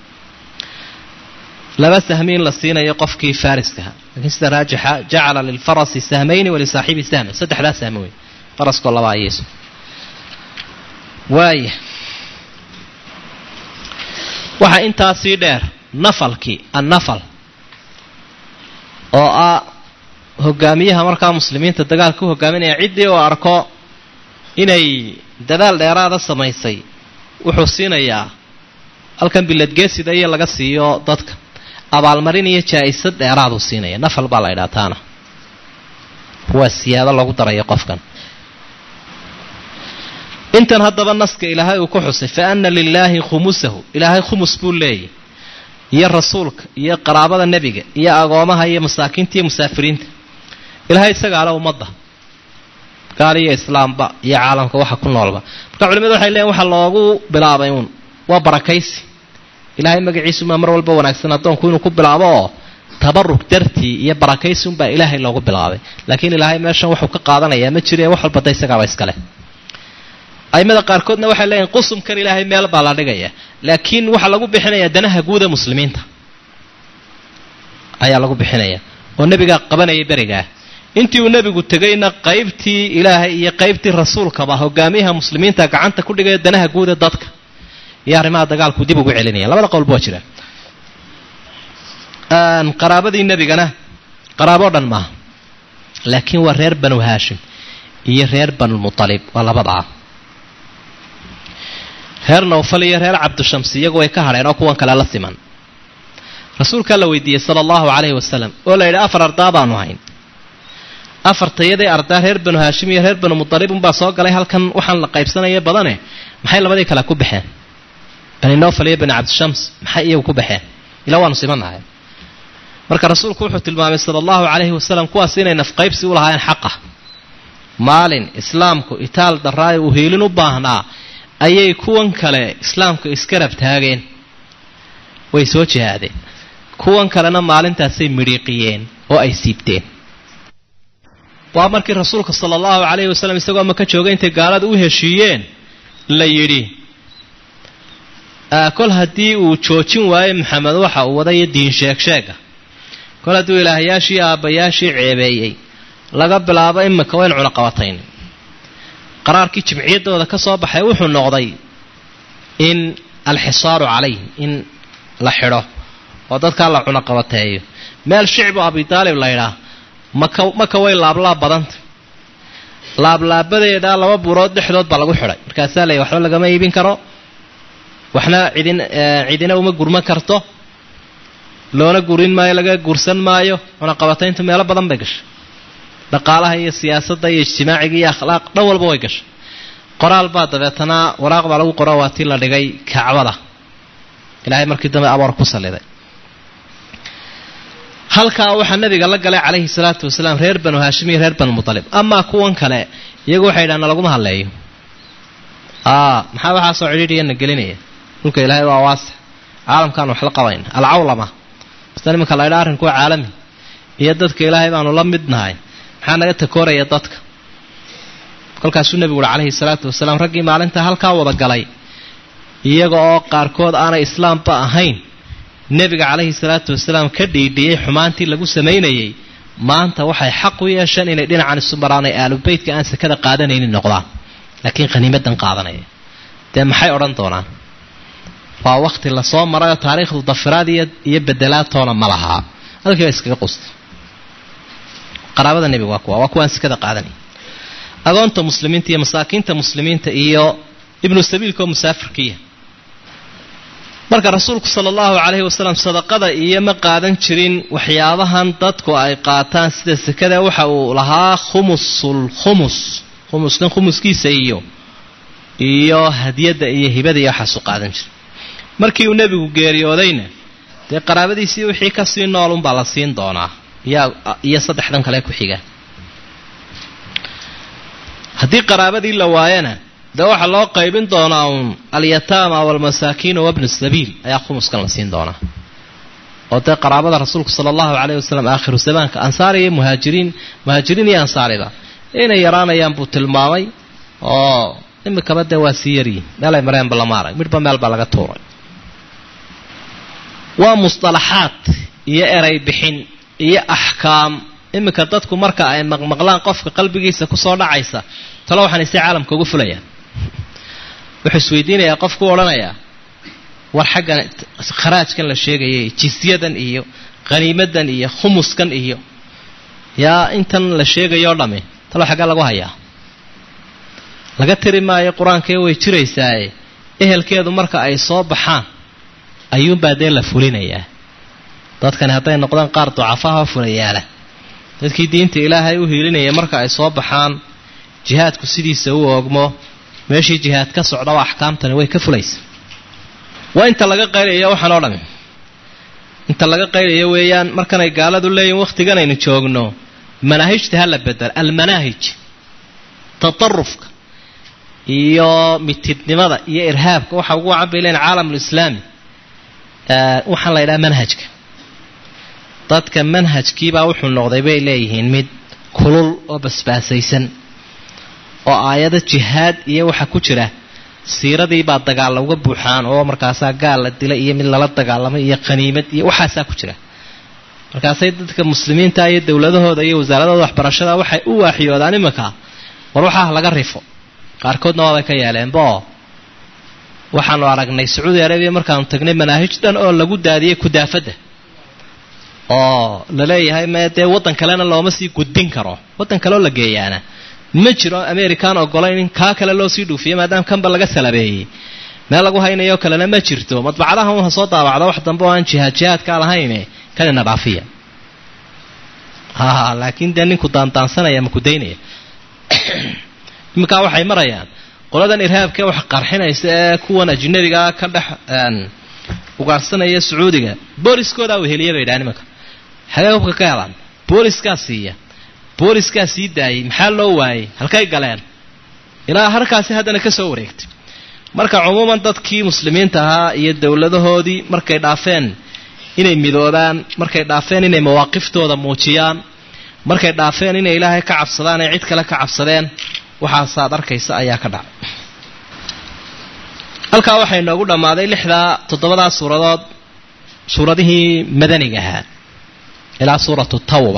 laba sahmiin la siinayo qofkii fariskaha laakiin sida raajixa jacala lilfarasi sahmayni walisaaxibi sahma 3 sahmi wey faraskoo laba ayeeso waaya waxaa intaasii dheer annafal oo ah hogaamiyaha markaa muslimiinta dagaalka u hogaaminaya ciddii oo arko inay dadaal dheeraada samaysay wuxuu siinayaa halkan biladgeesida iyo laga siiyo dadka abaalmarin iyo jaa-isad dheeraaduu siinaya nafal baa la ydhaa taana waa siyaado lagu darayo qofkan intan haddaba naska ilaahay uu ku xusay fa anna lilaahi khumusahu ilaahay khumus buu leeyahy iyo rasuulka iyo qaraabada nebiga iyo agoomaha iyo masaakiinta iyo musaafiriinta ilaahay isagaa le ummadda gaal iyo islaamba iyo caalamka waxa ku noolba marka culimadu waxay leeyihin waxa loogu bilaabay uun waa barakaysi ilaahay magaciisu ma mar walba wanaagsan addoonku inuu ku bilaabo oo tabarruk dartii iyo barakaysi unbaa ilaahay loogu bilaabay laakiin ilaahay meeshan wuxuu ka qaadanayaa ma jire wax walba isagaaba iskale aimada qaarkoodna waxay leeyihin qusumkan ilaahay meel baa la dhigaya laakiin waxaa lagu bixinayaa danaha guuda muslimiinta ayaa lagu bixinaya oo nebigaa qabanayay berigaa intii uu nebigu tegayna qaybtii ilaahay iyo qaybtii rasuulkaba hogaamiyaha muslimiinta gacanta ku dhigaya danaha guuda dadka iyo arrimaha dagaalku dib ugu celinaya labada qowlba waa jira qaraabadii nebigana qaraabo dhan maaha laakiin waa reer banu haashim iyo reer banulmutalib waa labadaa reer nawfal iyo reer cabdushams iyagu way ka hadheen oo kuwan kale la siman rasuulkaa la weydiiyey sala allahu calayhi wasalam oo la yidhi 4 ardaa baanu hayn 4 ardaa reer banu haashim iyo reer banu mutalib unbaa soo galay halkan waxaan la qaybsanaya badane maxay labadii kale ku baxeen bani nawfal iyo bani cabdishams maxay iyagu ku baxeen ilaa waanu simannahay marka rasuulku wuxuu tilmaamay sala allahu calayhi wasalam kuwaas inay nafqaybsi u lahaayeen xaqa maalin islaamku itaal daraayo uu hiilin u baahnaa ayay kuwan kale islaamka iskarab taageen way soo jihaadeen kuwan kalena maalintaasay midhiiqiyeen oo ay siibteen waa markii rasuulka sala allahu calayhi wasalam isagoo maka joogay intay gaalada u heshiiyeen la yidhi kol haddii uu joojin waayo maxamed waxa uu wadayo diin sheegsheega kol hadduu ilaahayaashii aabbayaashii ceebeeyey laga bilaabo imika wayn cunaqabatayn qaraarkii jimciyaddooda ka soo baxay wuxuu noqday in alxisaaru calayhim in la xidho oo dadkaa la cunaqabateeyo meel shicbu abidaalib laydhaa maka way laablaab badanta laablaabadeeda 2 buurood dhexdood baa lagu xidhay markaasaa lay waxba lagama iibin karo waxna cidina uma gurman karto loona gurin maayo laga gursan maayo cunaqabataynta meelo badan bay gashay dhaqaalaha iyo siyaasadda iyo ijtimaaciga iyo akhlaaq dhan walba way gashay qoraal baa dabeetana waraaq baa lagu qora waa tii la dhigay kacbada ilaahay markii dambe abaar ku saliday halkaa waxaa nabiga la galay calayhi salaatu wasalaam reer banu haashim iyo reer banu mutalib amaa kuwan kale iyagu waxay yidhahdeen laguma hadleeyo maxaa waxaa soo cidhiidhiyana gelinaya dhulka ilaahay waa waasix caalamkaan wax la qabayna alcawlama sida nimanka la idhaa arrinku waa caalami iyo dadka ilaahay baanu la midnahay maxaa naga takooraya dadka kolkaasuu nebigu uhi calayhi salaatu wasalaam raggii maalintaa halkaa wada galay iyaga oo qaarkood aanay islaamba ahayn nebiga calayhi salaatu wasalaam ka dhiidhiyey xumaantii lagu samaynayey maanta waxay xaq u yeesheen inay dhinacan isu maraanay aalubeytka aan sakada qaadanaynin noqdaan laakiin qaniimadan qaadanaya dee maxay odhan doonaan waa wakti lasoo marayoo taariikhdu dafiraad iyo bedelaadtoona ma lahaa halkii baa iskaga qustay qaraabada nebiga waa kuwaan sakada qaadanaya agoonta muslimiinta iyo masaakiinta muslimiinta iyo ibnu sabiilkaoo musaafirkiiya marka rasuulku sala allahu calayhi wasalam sadaqada iyo ma qaadan jirin waxyaabahan dadku ay qaataan sida sakada waxa uu lahaa khumuskan khumuskiisa iyo hadiyadda iyo hibada iyo waxaasu qaadan jiray markii uu nebigu geeriyoodayna dee qaraabadiisii wixii kasii nool unbaa la siin doonaa iyo saddexdan kale ku xiga haddii qaraabadii la waayana dee waxaa loo qaybin doonaa uun alyataama waalmasaakiin wabnu sabiil ayaa khumuskan la siin doonaa oo dee qaraabada rasuulku sala allahu calayhi wasalam aakhiru zamaanka ansaari iyo muhaajiriin iyo ansaariba inay yaraanayaan buu tilmaamay oo imikaba dee waa sii yaryihin meelay mareenba lama arag midhba meel baa laga tuuray waa musطalaxaad iyo eray bixin iyo axkaam iminka dadku marka ay maqmaqlaan qofka qalbigiisa kusoo dhacaysa talo waxaan isay caalamka ugu fulayaan wuxuu isweydiinayaa qofku odhanayaa war xaggan kharaajkan la sheegayay jisyadan iyo qaniimadan iyo khumuskan iyo yaa intan la sheegayoo dhamme talo xagga lagu hayaa laga tiri maayo qur-aankee way jiraysaaye ehelkeedu marka ay soo baxaan ayuunbaa dee la fulinayaa dadkani hadday noqdaan qaar ducafaha fulayaala dadkii diinta ilaahay u hiilinaya marka ay soo baxaan jihaadku sidiisa u oogmo meeshii jihaad ka socda oo axkaamtani way ka fulaysa waa inta laga qaylayo waxaan oo dhami inta laga qaylayo weeyaan markanay gaaladu leeyihin wakhtigan aynu joogno manaahijta ha la bedel almanaahij tatarufka iyo mitidnimada iyo irhaabka waxa ugu wacan bay leeyihin caalamulislaami waxaan la yidhaha manhajka dadka manhajkiibaa wuxuu noqday bay leeyihiin mid kulul oo basbaasaysan oo aayado jihaad iyo waxa ku jira siiradiibaa dagaalla uga buuxaan oo markaasaa gaal la dilay iyo mid lala dagaalamay iyo qaniimad iyo waxaasaa ku jira markaasay dadka muslimiinta iyo dowladahooda iyo wasaaradooda waxbarashada waxay u waaxiyoodaan iminka war waxaa laga rifo qaarkoodna waabay ka yeeleenbaoo waxaanu aragnay sacuudi arabiya markaanu tagnay manaahij dhan oo lagu daadiyey kudaafadda oo la leeyahay me dee waddan kalena looma sii gudbin karo waddan kaleoo la geeyaana ma jiro american ogolayn in kaa kale loo sii dhuufiyo maadaama kanba laga salabeeyey meel lagu haynayo kalena ma jirto madbacadaha unha soo daawacda wax dambe oo aan jihaadkaa lahayne kanina dhaafiya laakiin dee ninku daandaansanaya ma kudaynaya iminkaa waxay marayaan qoladan irhaabkee wax qarxinaysa ee kuwan ajnabigaa ka dhex ugaarsanaya sacuudiga booliskoodaa weheliya bay dhahaan imanka xagee hubka ka helaan booliskaa sii daayay maxaa loo waayey halkay galeen ilaa harkaasi haddana ka soo wareegtay marka cumuuman dadkii muslimiinta ahaa iyo dowladahoodii markay dhaafeen inay midoobaan markay dhaafeen inay mawaaqiftooda muujiyaan markay dhaafeen inay ilaahay ka cabsadaan ee cid kale ka cabsadeen waxaasaad arkaysa ayaa ka dhacay halkaa waxay noogu dhammaaday 7 suuradood suuradihii madaniga ahaa ilaa suuratu tawba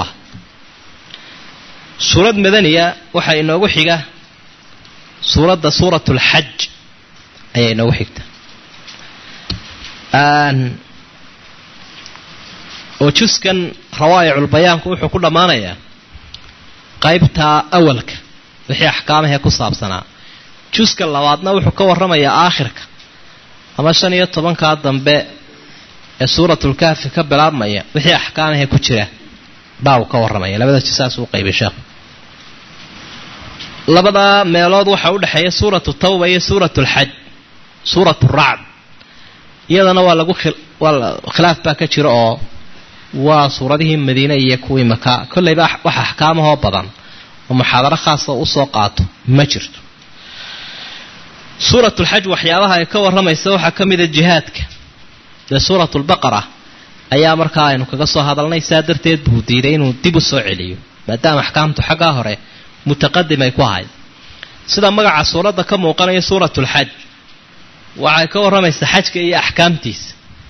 suurad madaniya waxaa inoogu xiga suuratu lxaj ayaa inoogu xigta oo juskan rawaayiculbayaanku wuxuu ku dhammaanayaa qaybta awalka wixii axkaamahee ku saabsanaa juska labaadna wuxuu ka warramayaa aakhirka ama 15 dambe ee suuratulkahfi ka bilaabmaya wixii axkaamahee ku jira baa uu ka warramaya labada jisaas uu qaybay sheekh labada meelood waxa u dhaxeeya suuratu tawba iyo suuratu lxaj suuratu racd iyadana waa lagu khilaaf baa ka jira oo waa suuradihii madiine iyo kuwii maka kollayba wax axkaamahoo badan oo muxaadaro khaasa usoo qaato ma jirto. suuratulxaj waxyaabaha ay ka warramaysa waxaa ka mida jihaadka. dee suuratulbaqara ayaa markaa aynu kaga soo hadalnay, saa darteed buu diiday inuu dib u soo celiyo maadaama axkaamtu xaggaa hore mutaqadim ay ku ahayd. sida magaca suuradda ka muuqanaya suuratulxaj waxay ka warramaysaa xajka iyo axkaamtiisa.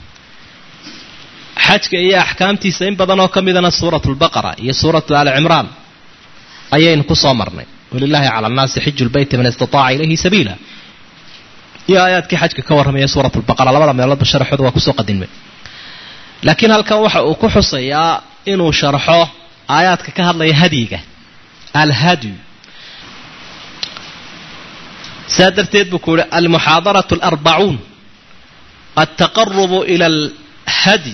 xajka iyo axkaamtiisa in badan oo ka midana suuratulbaqara iyo suuratu aali cimraan ayaynu ku soo marnay. walilaahi cala annaasi xiju lbeyti man istataaca ilayhi sabiila iyo aayaadkii xajka ka warramaya suuratulbaqara labada meeloodba sharaxooda waa kusoo qadinmay. laakiin halkan waxa uu ku xusayaa inuu sharxo aayaadka ka hadlaya hadyiga alhadyu. saa darteed buu ku yihi almuxaadaratu alarbacuun altaqarubu ila alhadyi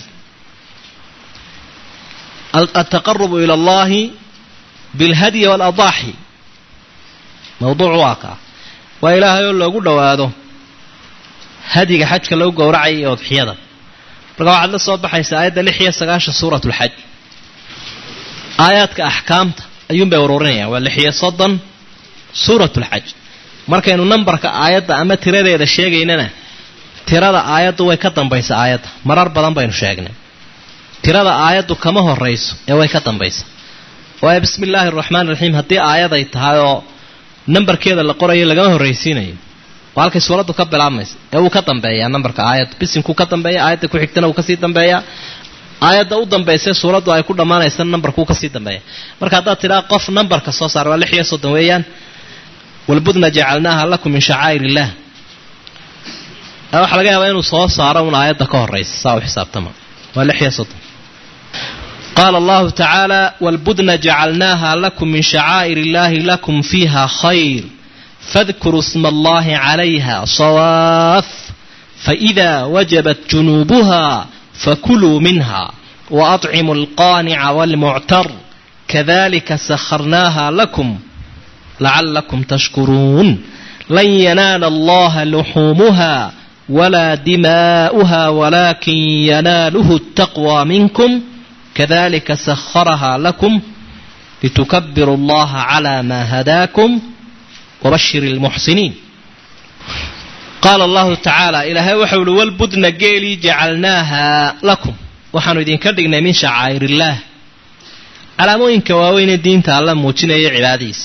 altaqarubu ila allahi bilhadyi waaladaaxi. mawduucu waa kaa waa ilaahay oo loogu dhowaado hadyiga xajka lagu gowracaya iyo udxiyada. marka waxaad la soo baxaysa aayadda 6 suuratulxaj. aayaadka axkaamta ayuunbay ururinayaan waa 6 suuratulxaj. markaynu nambarka aayadda ama tiradeeda sheegaynana tirada aayaddu way ka dambaysa aayadda. marar badan baynu sheegnay tirada aayaddu kama horayso ee way ka dambaysa. waayo bismi illaahi araxmaan iraxiim haddii aayad ay tahay oo nambarkeeda la qorayo lagama horraysiinayo waa halkay suuraddu ka bilaabmaysa ee wuu ka dambeeyaa nambarka aayadda. bisinkuu ka dambeeya, aayadda ku xigtana wuu kasii dambeeyaa, aayadda u dambaysa suuraddu ay ku dhammaanaysa nambarkuu kasii dambeeya. marka haddaad tidhaa qof nambarka soo saar waa 36 weeyaan. walbudna jacalnaaha lakum min shacaa'ir illaah waxaa laga yaabaa inuu soo saaro un aayadda ka horaysa saa u xisaabtama waa 36. qaala allahu tacaala walbudna jacalnaaha lakum min shacaa'ir illaahi lakum fiiha khayr fadkuruu sma allahi calayha sawaaf faإida wajabat junuubuha fakuluu minha waأطcimuu alqaanica wاlmuctar kadalika sakharnaaha lakum lacalakum tashkuruun lan yanaala allaha luxuumuha walaa dimaa'uha walaakin yanaaluhu الtaqwى minkum kadalika sakharaha lakum litukabiru allaha calى ma hadaakum wabashir اlmuxsiniin. qaala allahu tacaala ilaahay waxau uhi walbudna geelii jacalnaaha lakum waxaanu idinka dhignay min shacaa'ir illaah calaamooyinka waaweynee diinta alla muujinaya cibaadadiisa.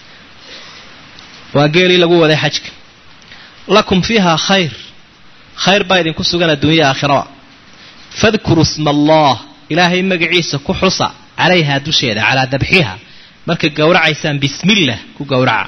waa geelii lagu waday xajka. lakum fiiha khayr baa idinku sugan adduunya aakhiraba. fadkuruu sma allah ilaahay magaciisa ku xusa calayhaa dusheeda calaa dabxiha marka gowracaysaan bismillah ku gowraca.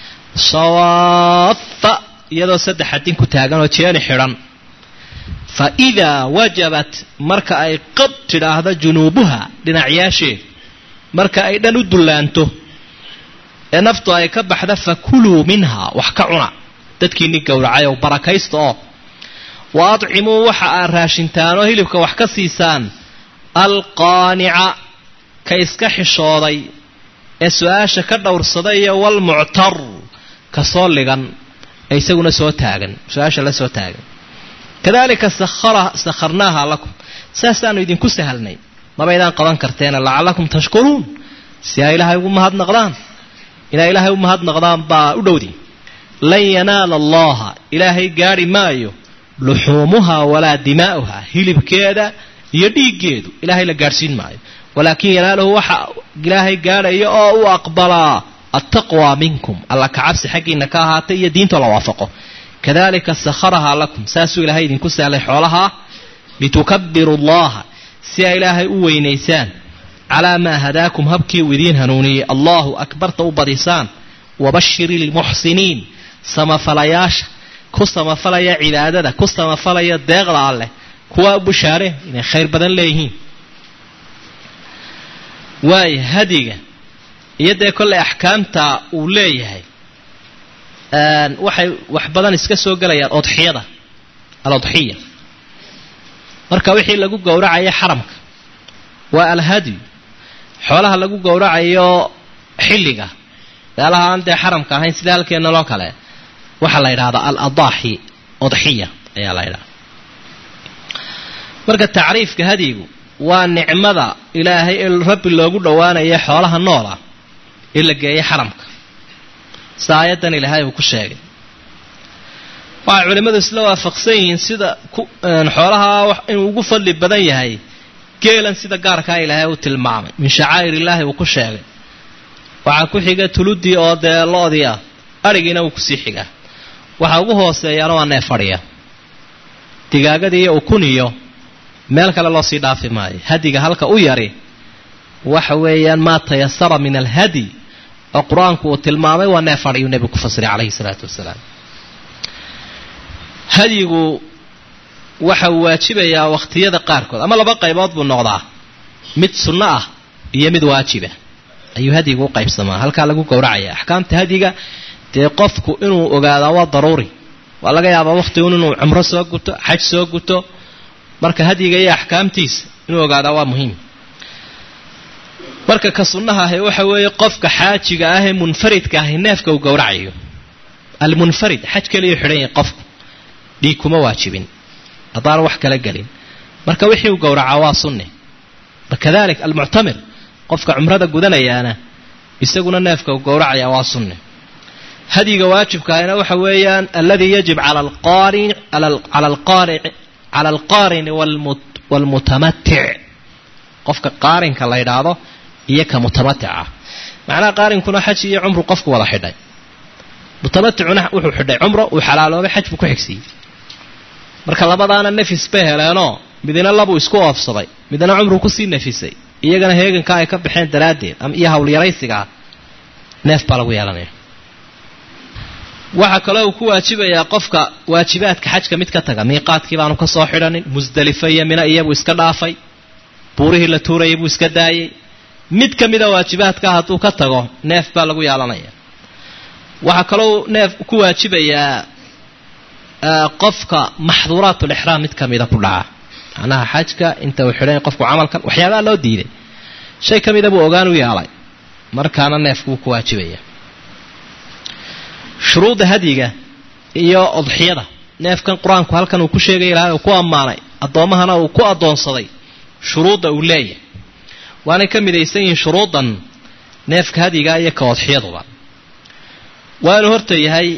sawaafa iyadoo 3 xadin ku taagan oo jeeni xidhan. fa idaa wajabat marka ay qab tidhaahdo junuubuha dhinacyaasheed marka ay dhan u dullaanto ee naftu ay ka baxda fakuluu minha wax ka cuna dadkiinni gowracayow barakaysta oo wa adcimuu waxa aad raashintaan oo hilibka wax ka siisaan alqaanica ka iska xishooday ee su-aasha ka dhowrsaday iyo walmuctar ka soo ligan ee isaguna soo taagan su-aasha la soo taagan. kadalika sakharnaaha lakum saasaanu idinku sahalnay mabaydaan qaban karteena lacalakum tashkuruun si ay ilaahay ugu mahadnaqdaan. inay ilaahay u mahadnaqdaan baa u dhowdi. lan yanaala allaha ilaahay gaari maayo luxuumuha walaa dimaa'uha hilibkeeda iyo dhiiggeedu ilaahay la gaadhsiin maayo walaakin yanaaluhu waxa ilaahay gaadhaya oo u aqbalaa attaqwى minkum alla kacabsi xaggiina ka ahaatay iyo diinta la waafaqo. kadalika sakharaha lakum saasuu ilaahay idinku sahlay xoolaha litukabiru allaha si ay ilaahay u weynaysaan calaa maa hadaakum habkii uu idiin hanuuniyey allahu akbarta u badisaan. wabashir ilmuxsiniin samafalayaasha ku samafalaya cibaadada ku samafalaya deeqda alleh kuwa u bushaare inay khayr badan leeyihiin. waayo hadiga iyo dee kolley axkaamta uu leeyahay waxay wax badan iska soo gelayaan udxiyada aludxiya. marka wixii lagu gowracayo xaramka waa alhadyu. xoolaha lagu gowracayo xilliga meelaha aan dee xaramka ahayn sida halkeena loo kale waxaa la yidhahdaa aladaaxi udxiya ayaa la yidhahdaa. marka tacriifka hadigu waa nicmada ilaahay ee rabbi loogu dhawaanayo xoolaha noola ee la geeyay xaramka saayadan ilaahay uu ku sheegay waxa culimadu isla waafaqsan yihiin sida xoolaha inuu ugu fadli badan yahay geelan sida gaarka ilaahay uu tilmaamay min shacaa'ir ilaahi uu ku sheegay waxa ku xiga tuludii oo deeloodiya arigina uu ku sii xiga waxa ugu hooseeyana waa neef fadhiya digaagadii iyo ukuniyo meel kale loo sii dhaafi maayo hadiga halka u yari waxa weeyaan ma tayasara min alhadi oo quraanku uu tilmaamay waa neef fadhiyo nabiga ku fasiray calayhi salaatu wasalaam hadigu waxa waajibayaa waqtiyada qaarkood ama laba qaybood buu noqdaa mid sunno ah iyo mid waajiba ayuu hadigu u qaybsamaa halka lagu gowracaya ahkaamta hadiga dee qofku inuu ogaado waa daruuri waa laga yaabaa waqti inuu umro soo guto xaj soo guto marka hadiga iyo ahkaamtiisa inuu ogaado waa muhiim marka ka sunnaha ah waxa weeye qofka xaajiga ah ee munfaridka ah neefka uu gowracayo almunfarid xaj kaliya xidhan qofku dhiikuma waajibin adaan wax kala galin marka wixii uu gowraca waa sunne bakadalik almu'tamir qofka umrada gudanayaana isaguna neefka uu gowracaya waa sunne hadiga waajibka ahna waxa weeyaan alladhi yajib ala alqarin walmutamatti' qofka qaarinka la yiraahdo iyo ka mutamatti'a macna qaarinkuna xaj iyo umru qofku wada xidhay mutamatti'una wuxuu xidhay umro uu xalaaloobay xaj buu ku xigsiiyay marka labadaana nafis beeleeno midna labu isku oofsaday midna umru ku sii nafisay iyagana heeganka ay ka baxeen daraadeed am iyo hawl yaraysiga neef baa lagu yeelanaya waxa kale uu ku waajibayaa qofka waajibaadka xajka mid ka taga miiqaadkii baanu ka soo xidhanin musdalifa yamina iyagu iska dhaafay buurihii la tuurayay buu iska daayay mid kamida waajibaadka hadduu ka tago neef baa lagu yeelanaya waxa kale uu neef ku waajibayaa qofka maxduuraatul ihraam mid kamida ku dhaca anaha xajka inta uu xidhay qofku amalkan waxyaabaha loo diiday shay kamida buu ogaan u yeelay markaana neefku ku waajibaya shuruuda hadiga iyo udhiyada neefkan quraanku halkan uu ku sheegay ilaahay uu ku amaanay adoomahana uu ku adoonsaday shuruuda uu leeyahay waana kamidaysan yihiin shuruudan neefka hadiga iyo ka udhiyaduba waanu horta yahay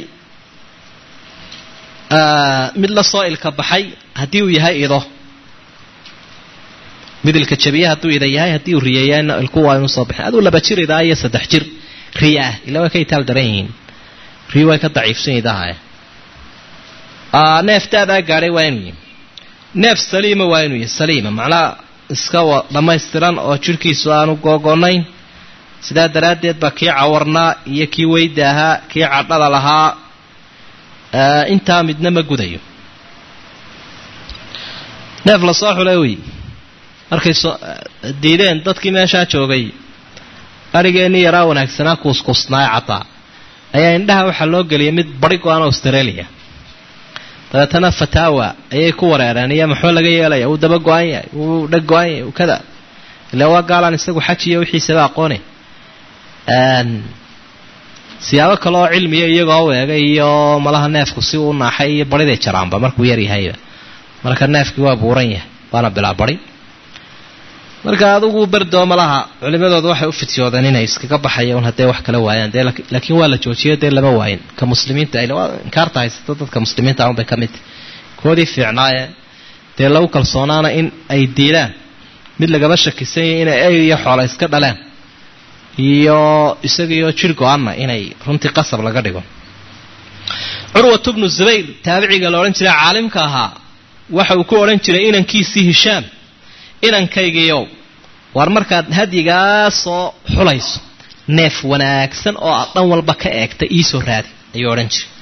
mid la soo ilka baxay hadii uu yahay ido midilka jabiya haduu ida yahay hadii uu riyeeyana ilku waa inuu soo baxay aduu laba jir ida iyo saddex jir riyaa ilaa way ka taal dareen riway ka daciifsan idahay neeftaada gaaray waa inuu neef saliima waa inuu saliima macna iska dhamaystiran oo jirkiisu aanu googonayn sida daraadeed ba kii cawarnaa iyo kii weydaha kii cadhada lahaa inta midna ma gudayo neef la soo xulay markay diideen dadkii meesha joogay arigeeni yaraa wanaagsanaa kuuskusnaa cataa ayaa indhaha waxa loo galiyay mid bari go'an Australia dadana fatawa ayay ku wareereen iyo maxaa laga yeelay uu daba go'an yahay uu dhag go'an yahay uu kada ilaa waa gaalan isagu xajiyo wixii sabab aqoone siyaabo kale oo cilmiye iyagoo weegay iyo malaha neefku si uu naaxay iyo barida jaraanba markuu yar yahay marka neefkii waa buuran yahay waana bilaa bari marka adigu bardo malaha culimadooda waxay u fitiyoodan inay iskaga baxayaan haday wax kala waayaan laakiin waa la joojiyay lama waayin ka muslimiinta ay inkaarta haysto dadka muslimiinta aan bay kamid koodii fiicnaaye lagu kalsoonaana in ay diilaan mid laga shakisan yahay in ay iyo xoolo iska dhalaan iyo isagiyo jir go'aana inay runtii qasab laga dhigo Urwa ibn Zubayr taabiciga la oran jiray caalimka ahaa waxa uu ku oran jiray inankiisii Hisham inankaygiyo war markaad hadigaas soo xulayso neef wanaagsan oo dhan walba ka eegta ii soo raadi ayuu oran jiray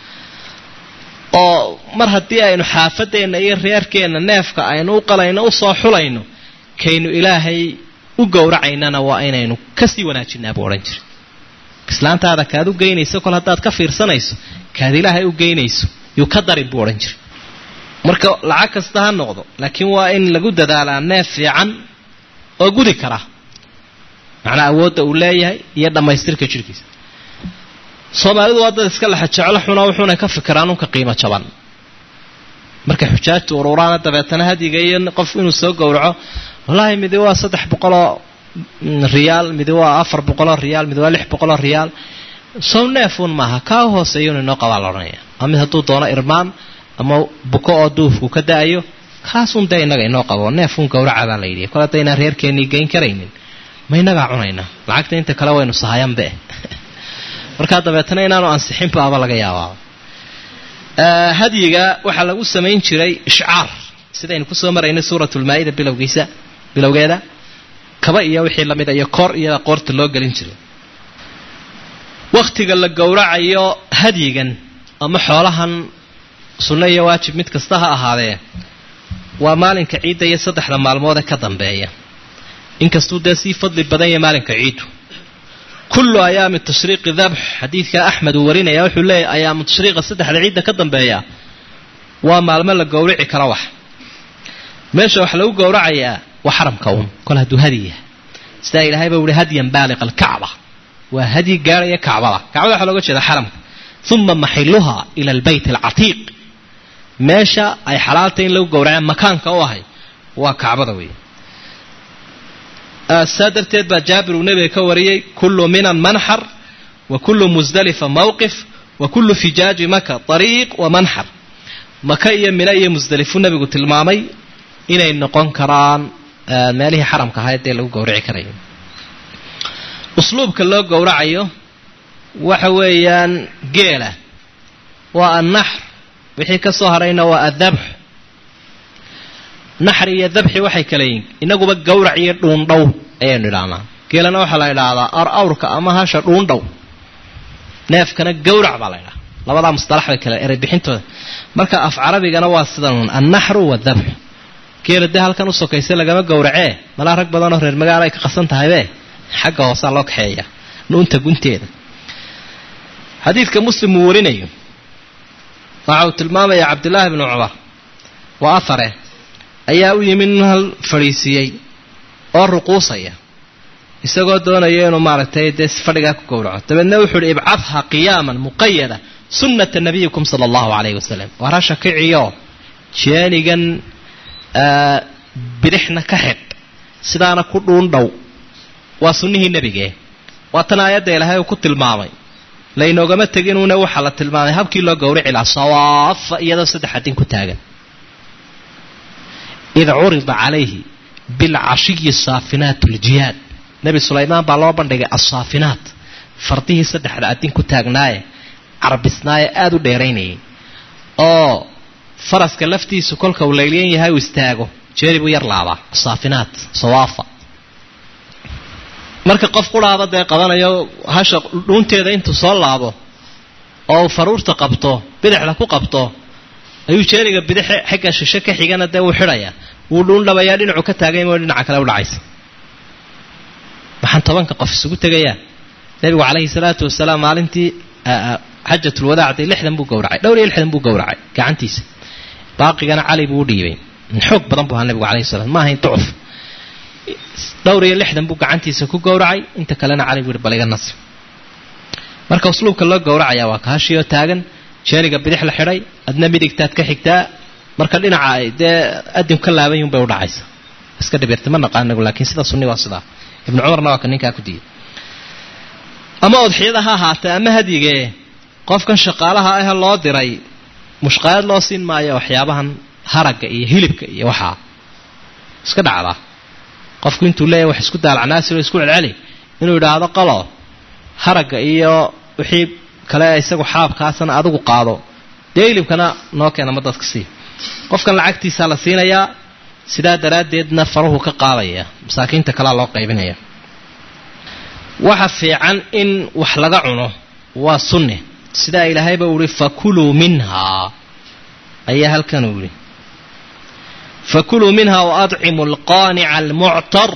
oo mar haddii aynu xaafadeena iyo reerkeena neefka aynu u qalayno u soo xulayno kaynu ilaahay u gowracaynana waa inaynu ka sii wanaajinaa buu oran jiray islaantaada kaad u geynayso kol haddaad ka fiirsanayso kaad ilaahay u geynayso yuu ka darin buu oran jiray marka lacag kasta ha noqdo laakiin waa in lagu dadaalaa neef fiican oo gudi kara macna awoodda uu leeyahay iyo dhamaystirka jirkiisa Soomaalidu waa dad iska la jecel xuna wuxuuna ka fikiraan ka qiimo jaban marka xujaajtu ururaan dabeetana hadiga iyo qof inuu soo gowraco wallahi mid waa 300 riyaal mid waa 400 riyaal mid waa 600 riyaal soo neefun maaha ka hooseeyo inuu qabaalonaya ama haduu doono irmaan ama buko oo duufku ka daayo khaasun deeynaga inoo qabo neefun gowraca baa la yiri kala deeyna reerkeeni geyn kareynin ma inaga cunayna lacagta inta kala waynu sahayan bee marka dabeetana inaanu ansixin baaba laga yaabaa hadiga waxa lagu sameyn jiray ishcaar sidaynu ku soo marayna suuratul maa'ida bilowgeeda kaba iyo wixii lamid ah iyo kor iyo qoorta loo galin jiray waqtiga la gowracayo hadigan ama xoolahan sunna iyo waajib mid kasta ha ahaadee waa maalinka ciidda iyo 3 maalmood ka dambeeya inkastoo si fadli badan yahay maalinka ciidu kullu ayaam tashriiq dhabh hadithka ahmed warinaya wuxuu leeyahay ayaam tashriiq 3 ciidda ka dambeeya waa maalmo la gowraci kara wax meesha wax lagu gowracayaa waa xaramka kala hadu hadiya sida ilaahay baa wuri hadiyan baaliq al-ka'ba waa hadi gaaraya ka'bada waxa looga jeedaa xaramka thumma mahilluha ila al-bayt al-atiq meesha ay xalaaltay in lagu gowraco makaanka oo ahay waa ka'bada weey سادرتيد بجابر ونبي كوريي كل من منحر وكل مزدلفة موقف وكل فجاج مكة طريق ومنحر مكة من أي مزدلف النبي قلت المامي إلى النقون كران ماله حرم كهاي دي لو قورعي كريم أسلوب كله قورعيه وحويان قيلة والنحر وحي كالصهرين والذبح نحر iyo dabxi waxay kala yihiin inagu ba gowrac iyo dhuundhow ayaan ilaana keelana waxa la ilaalaa awrka ama hasha dhuundhow neefkana gowrac baa la ilaa labada mustalax way kala eray bixintooda marka af carabigana waa sidan an-nahru wa dabh keelada halkan u sokaysay lagama gowracee mala rag badan oo reer magaalo ay ka qasan tahay be xagga hoose loo kaxeeya nuunta gunteeda xadiidka muslim warinayo waxa uu tilmaamaya Abdullah ibn Umar wa athare ayaa u yimin hal fariisiyay oo ruquusaya isagoo doonaya inuu maaragtay fadhiga ku gowraco tabeedna wuxuu ibcadha qiyaman muqayyada sunnata nabiyikum sallallahu alayhi wasallam warasha kiciyo jeenigan bidixna ka xid sidaana ku dhuundhow waa sunnihii nabiga waa tan aayada ilaahay ku tilmaamay la inoogama taginuuna waxa la tilmaamay habkii loo gowraci la sawaaf iyadoo 3 din ku taagan إذا عرض عليه بالعشي الصافنات الجياد نبي سليمان بالله بندق الصافنات فرطيه 3 عدين كتاغناي عربسناي آدو ديريني فرس كلفتي سكولك وليلين يهاي وستاغو جيربو يرلابا الصافنات صوافة marka qof quraada day qabanayo hasha dhuunteeda intuu soo laabo oo faruurta qabto bidixda ku qabto ayuu jeeriga bidix xagga shishe ka xigana day uu xiraya uu dhuun dhabayaa dhinacu ka taagay oo dhinaca kale u dhacaysa waxaan tobanka qof isugu tagayaa nabigu calayhi salaatu wasalaam maalintii xajjatul wadaac 60 buu gowracay dhowr iyo 60 buu gowracay gacantiisa baaqigana cali buu dhiibay xoog badan buu nabigu calayhi salaam ma ahayn ducuf dhowr iyo 60 buu gacantiisa ku gowracay inta kalena cali buu baliga nas marka usluubka loo gowracaya waa kaashiyo taagan jeeriga bidix la xiray adna midigtaad ka xigtaa marka dhinaca ay adin ka laabayun bay u dhacaysa iska dhibirta ma naqaanagu laakiin sida sunni waa sida ibn umarna waa kan ninka ku diiday ama udxiyadaha haata ama hadige qofkan shaqaalaha ah loo diray mushqaad loo siin maayo waxyaabahan haraga iyo hilibka iyo waxa iska dhacda qofku intuu leeyahay wax isku daalacnaasiro isku celceli inuu yiraahdo qalo haraga iyo wixii kale isagu xaabkaasana adigu qaado deelibkana noo keena ma dadka si qofkan lacagtiisa la siinaya sida daraadeedna faruhu ka qaadaya masaakiinta kala loo qaybinaya waxa fiican in wax laga cuno waa sunne sida ilaahay baa uri fakulu minha ayaa halkan uri fakulu minha wa at'imul qani'a al-mu'tar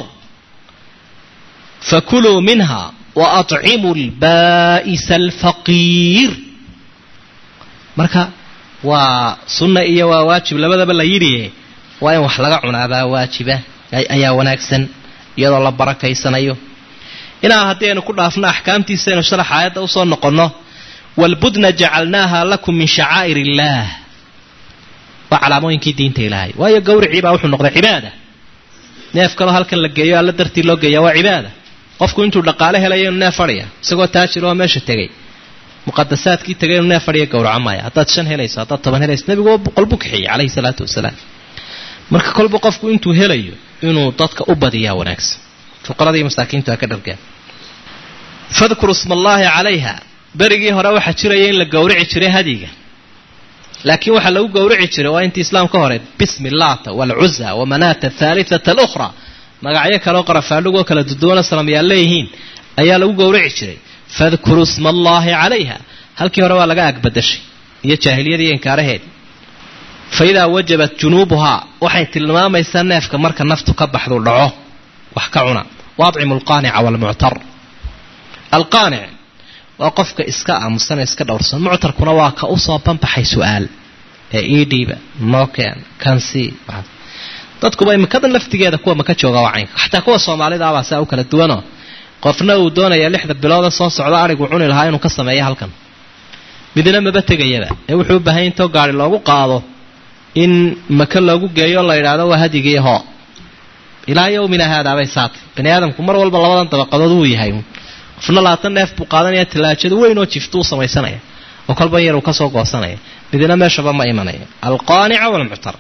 fakulu minha وأطعموا البائس الفقير marka waa sunna iyo waa waajib labadaba la yiri waa in wax laga cunaaba waajiba ayaa wanaagsan iyadoo la barakaysanayo inaa hadeenu ku dhaafna ahkaamtiisa inuu sharax aayada u soo noqono wal budna ja'alnaha lakum min sha'airillah وعلاموينكي دينتا إلهي وهي قورعي بقى وحو نقضي عبادة neef kale halkan la geeyo alla dartii loo geeyaa waa cibaada qofku intuu dhaqaale helayo neef fadhiya isagoo taajir oo meesha tagay muqaddasaadkii tagay neef fadhiya gowraca maya haddaad 5 helayso haddaad 10 helayso nabigu qolbu kixiyay calayhi salaatu wasalaam marka kolba qofku intuu helayo inuu dadka u badiyaa wanaagsan fuqaradii masaakiinta ka dhargaan fadhkuru ismallahi calayha barigii hore waxa jiraya in la gowrici jiray hadiga laakiin waxa lagu gowrici jiray waa intii islaamka hore bismillah wal uzza wa manat athalithata al-ukhra magacyo kale oo qarafaalugo kala duduwana salaamiyaa leeyihiin ayaa lagu gowrici jiray fadhkuru ismallahi calayha halkii hore waa laga agbadashay iyo jaahiliyadii inkaaraheed fayda wajabat junubuha waxay tilmaamaysaa neefka marka naftu ka baxdo dhaco wax ka cuna waad'imul qaani'a wal mu'tar al-qaani' waa qofka iska aamusan iska dhowrsan mu'tarkuna waa ka u soo banbaxay su'aal ee eediba nookan kansi dadku way makadan laftigeeda kuwa maka jooga wacayn xataa kuwa Soomaalida ah saa u kala duwano qofna uu doonaya 6 bilood soo socda arigu cuni lahaa inuu ka sameeyo halkan midna ma batagayaba ee wuxuu u baahan inta gaari loogu qaado in maka lagu geeyo la yiraahdo waa hadigii ho ilaa yawmina hada bay saat bani aadamku mar walba labadan dabaqadood uu yahay qofna 20 neef buu qaadanaya talaajada weyn oo jiftu samaysanaya oo kalban yar uu ka soo goosanaya midna meeshaba ma imanaya al-qaani'a wal mu'tar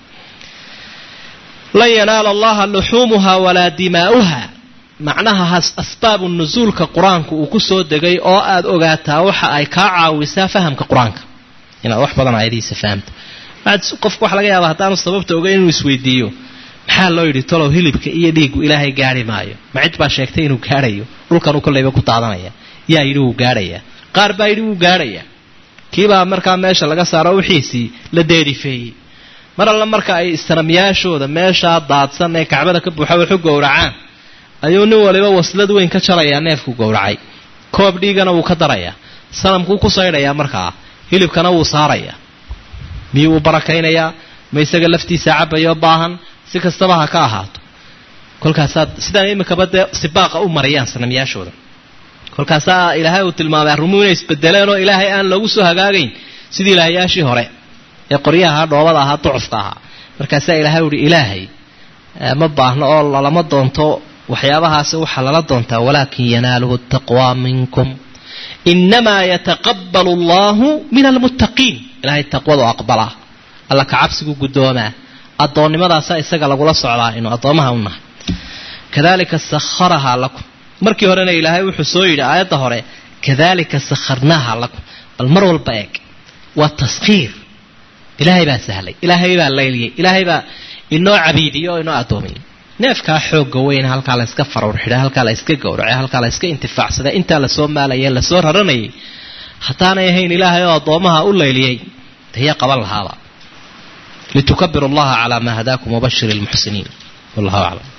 la yanaala allaha luhumuha wala dimaa'uha macnaha asbaab an-nuzulka quraanku uu ku soo degay oo aad ogaataa waxa ay ka caawisaa fahamka quraanka inaad wax badan ayadiisa fahamto aad qofku wax laga yaabaa hadaan sababta ogeyn inuu isweydiiyo maxaa loo yiri tolo hilibka iyo dhiigu ilaahay gaari maayo ma cid baa sheegtay inuu gaarayo dhulkan uu kullayba ku taadanaya yaa yiri uu gaaraya qaar baa yiri uu gaaraya kiiba markaa meesha laga saaro wixiisi la deerifeeyay mar alla marka ay islaamiyashooda meesha daadsan ee kacbada ka buuxa wuxuu gowracaan ayuu nin waliba waslad weyn ka jaraya neefku gowracay koob dhiigana uu ka daraya sanamku ku saydhaya markaa hilibkana uu saaraya miyuu barakaynaya ma isaga laftiisa cabayo baahan si kastaba ha ka ahaato kolkaas sidaan imika bada sibaaqa u mariyaan sanamiyashooda kolkaas ilaahay uu tilmaamay rumoonay isbedeleen oo ilaahay aan lagu soo hagaagayn sidii ilaahayaashii hore ee qoryaha dhoobada aha ducufka aha markaas ilaahay uu ilaahay ma baahno oo lama doonto waxyaabahaas waxa lala doontaa walaakin yanaaluhu taqwa minkum inma yataqabbalu Allahu min almuttaqiin ilaahay taqwadu aqbala alla ka cabsigu gudooma adoonnimadaas isaga lagu la socdaa inuu adoomaha u nahay kadalika sakharaha lakum markii horena ilaahay wuxuu soo yiri aayada hore kadalika sakharnaha lakum bal mar walba eeg wa taskhir ilaahay baa sahlay ilaahay baa leeyay ilaahay baa inoo cabiidiyo inoo adoomiyo neefka xoogga weyn halka la iska faruur xidhay halka la iska gowracay halka la iska intifaacsada inta la soo maalayay la soo raranay hataana yahayn ilaahay oo adoomaha u leeyay tahay qaban lahaaba litukabbiru allaha ala ma hadakum wa bashiril muhsinin wallahu a'lam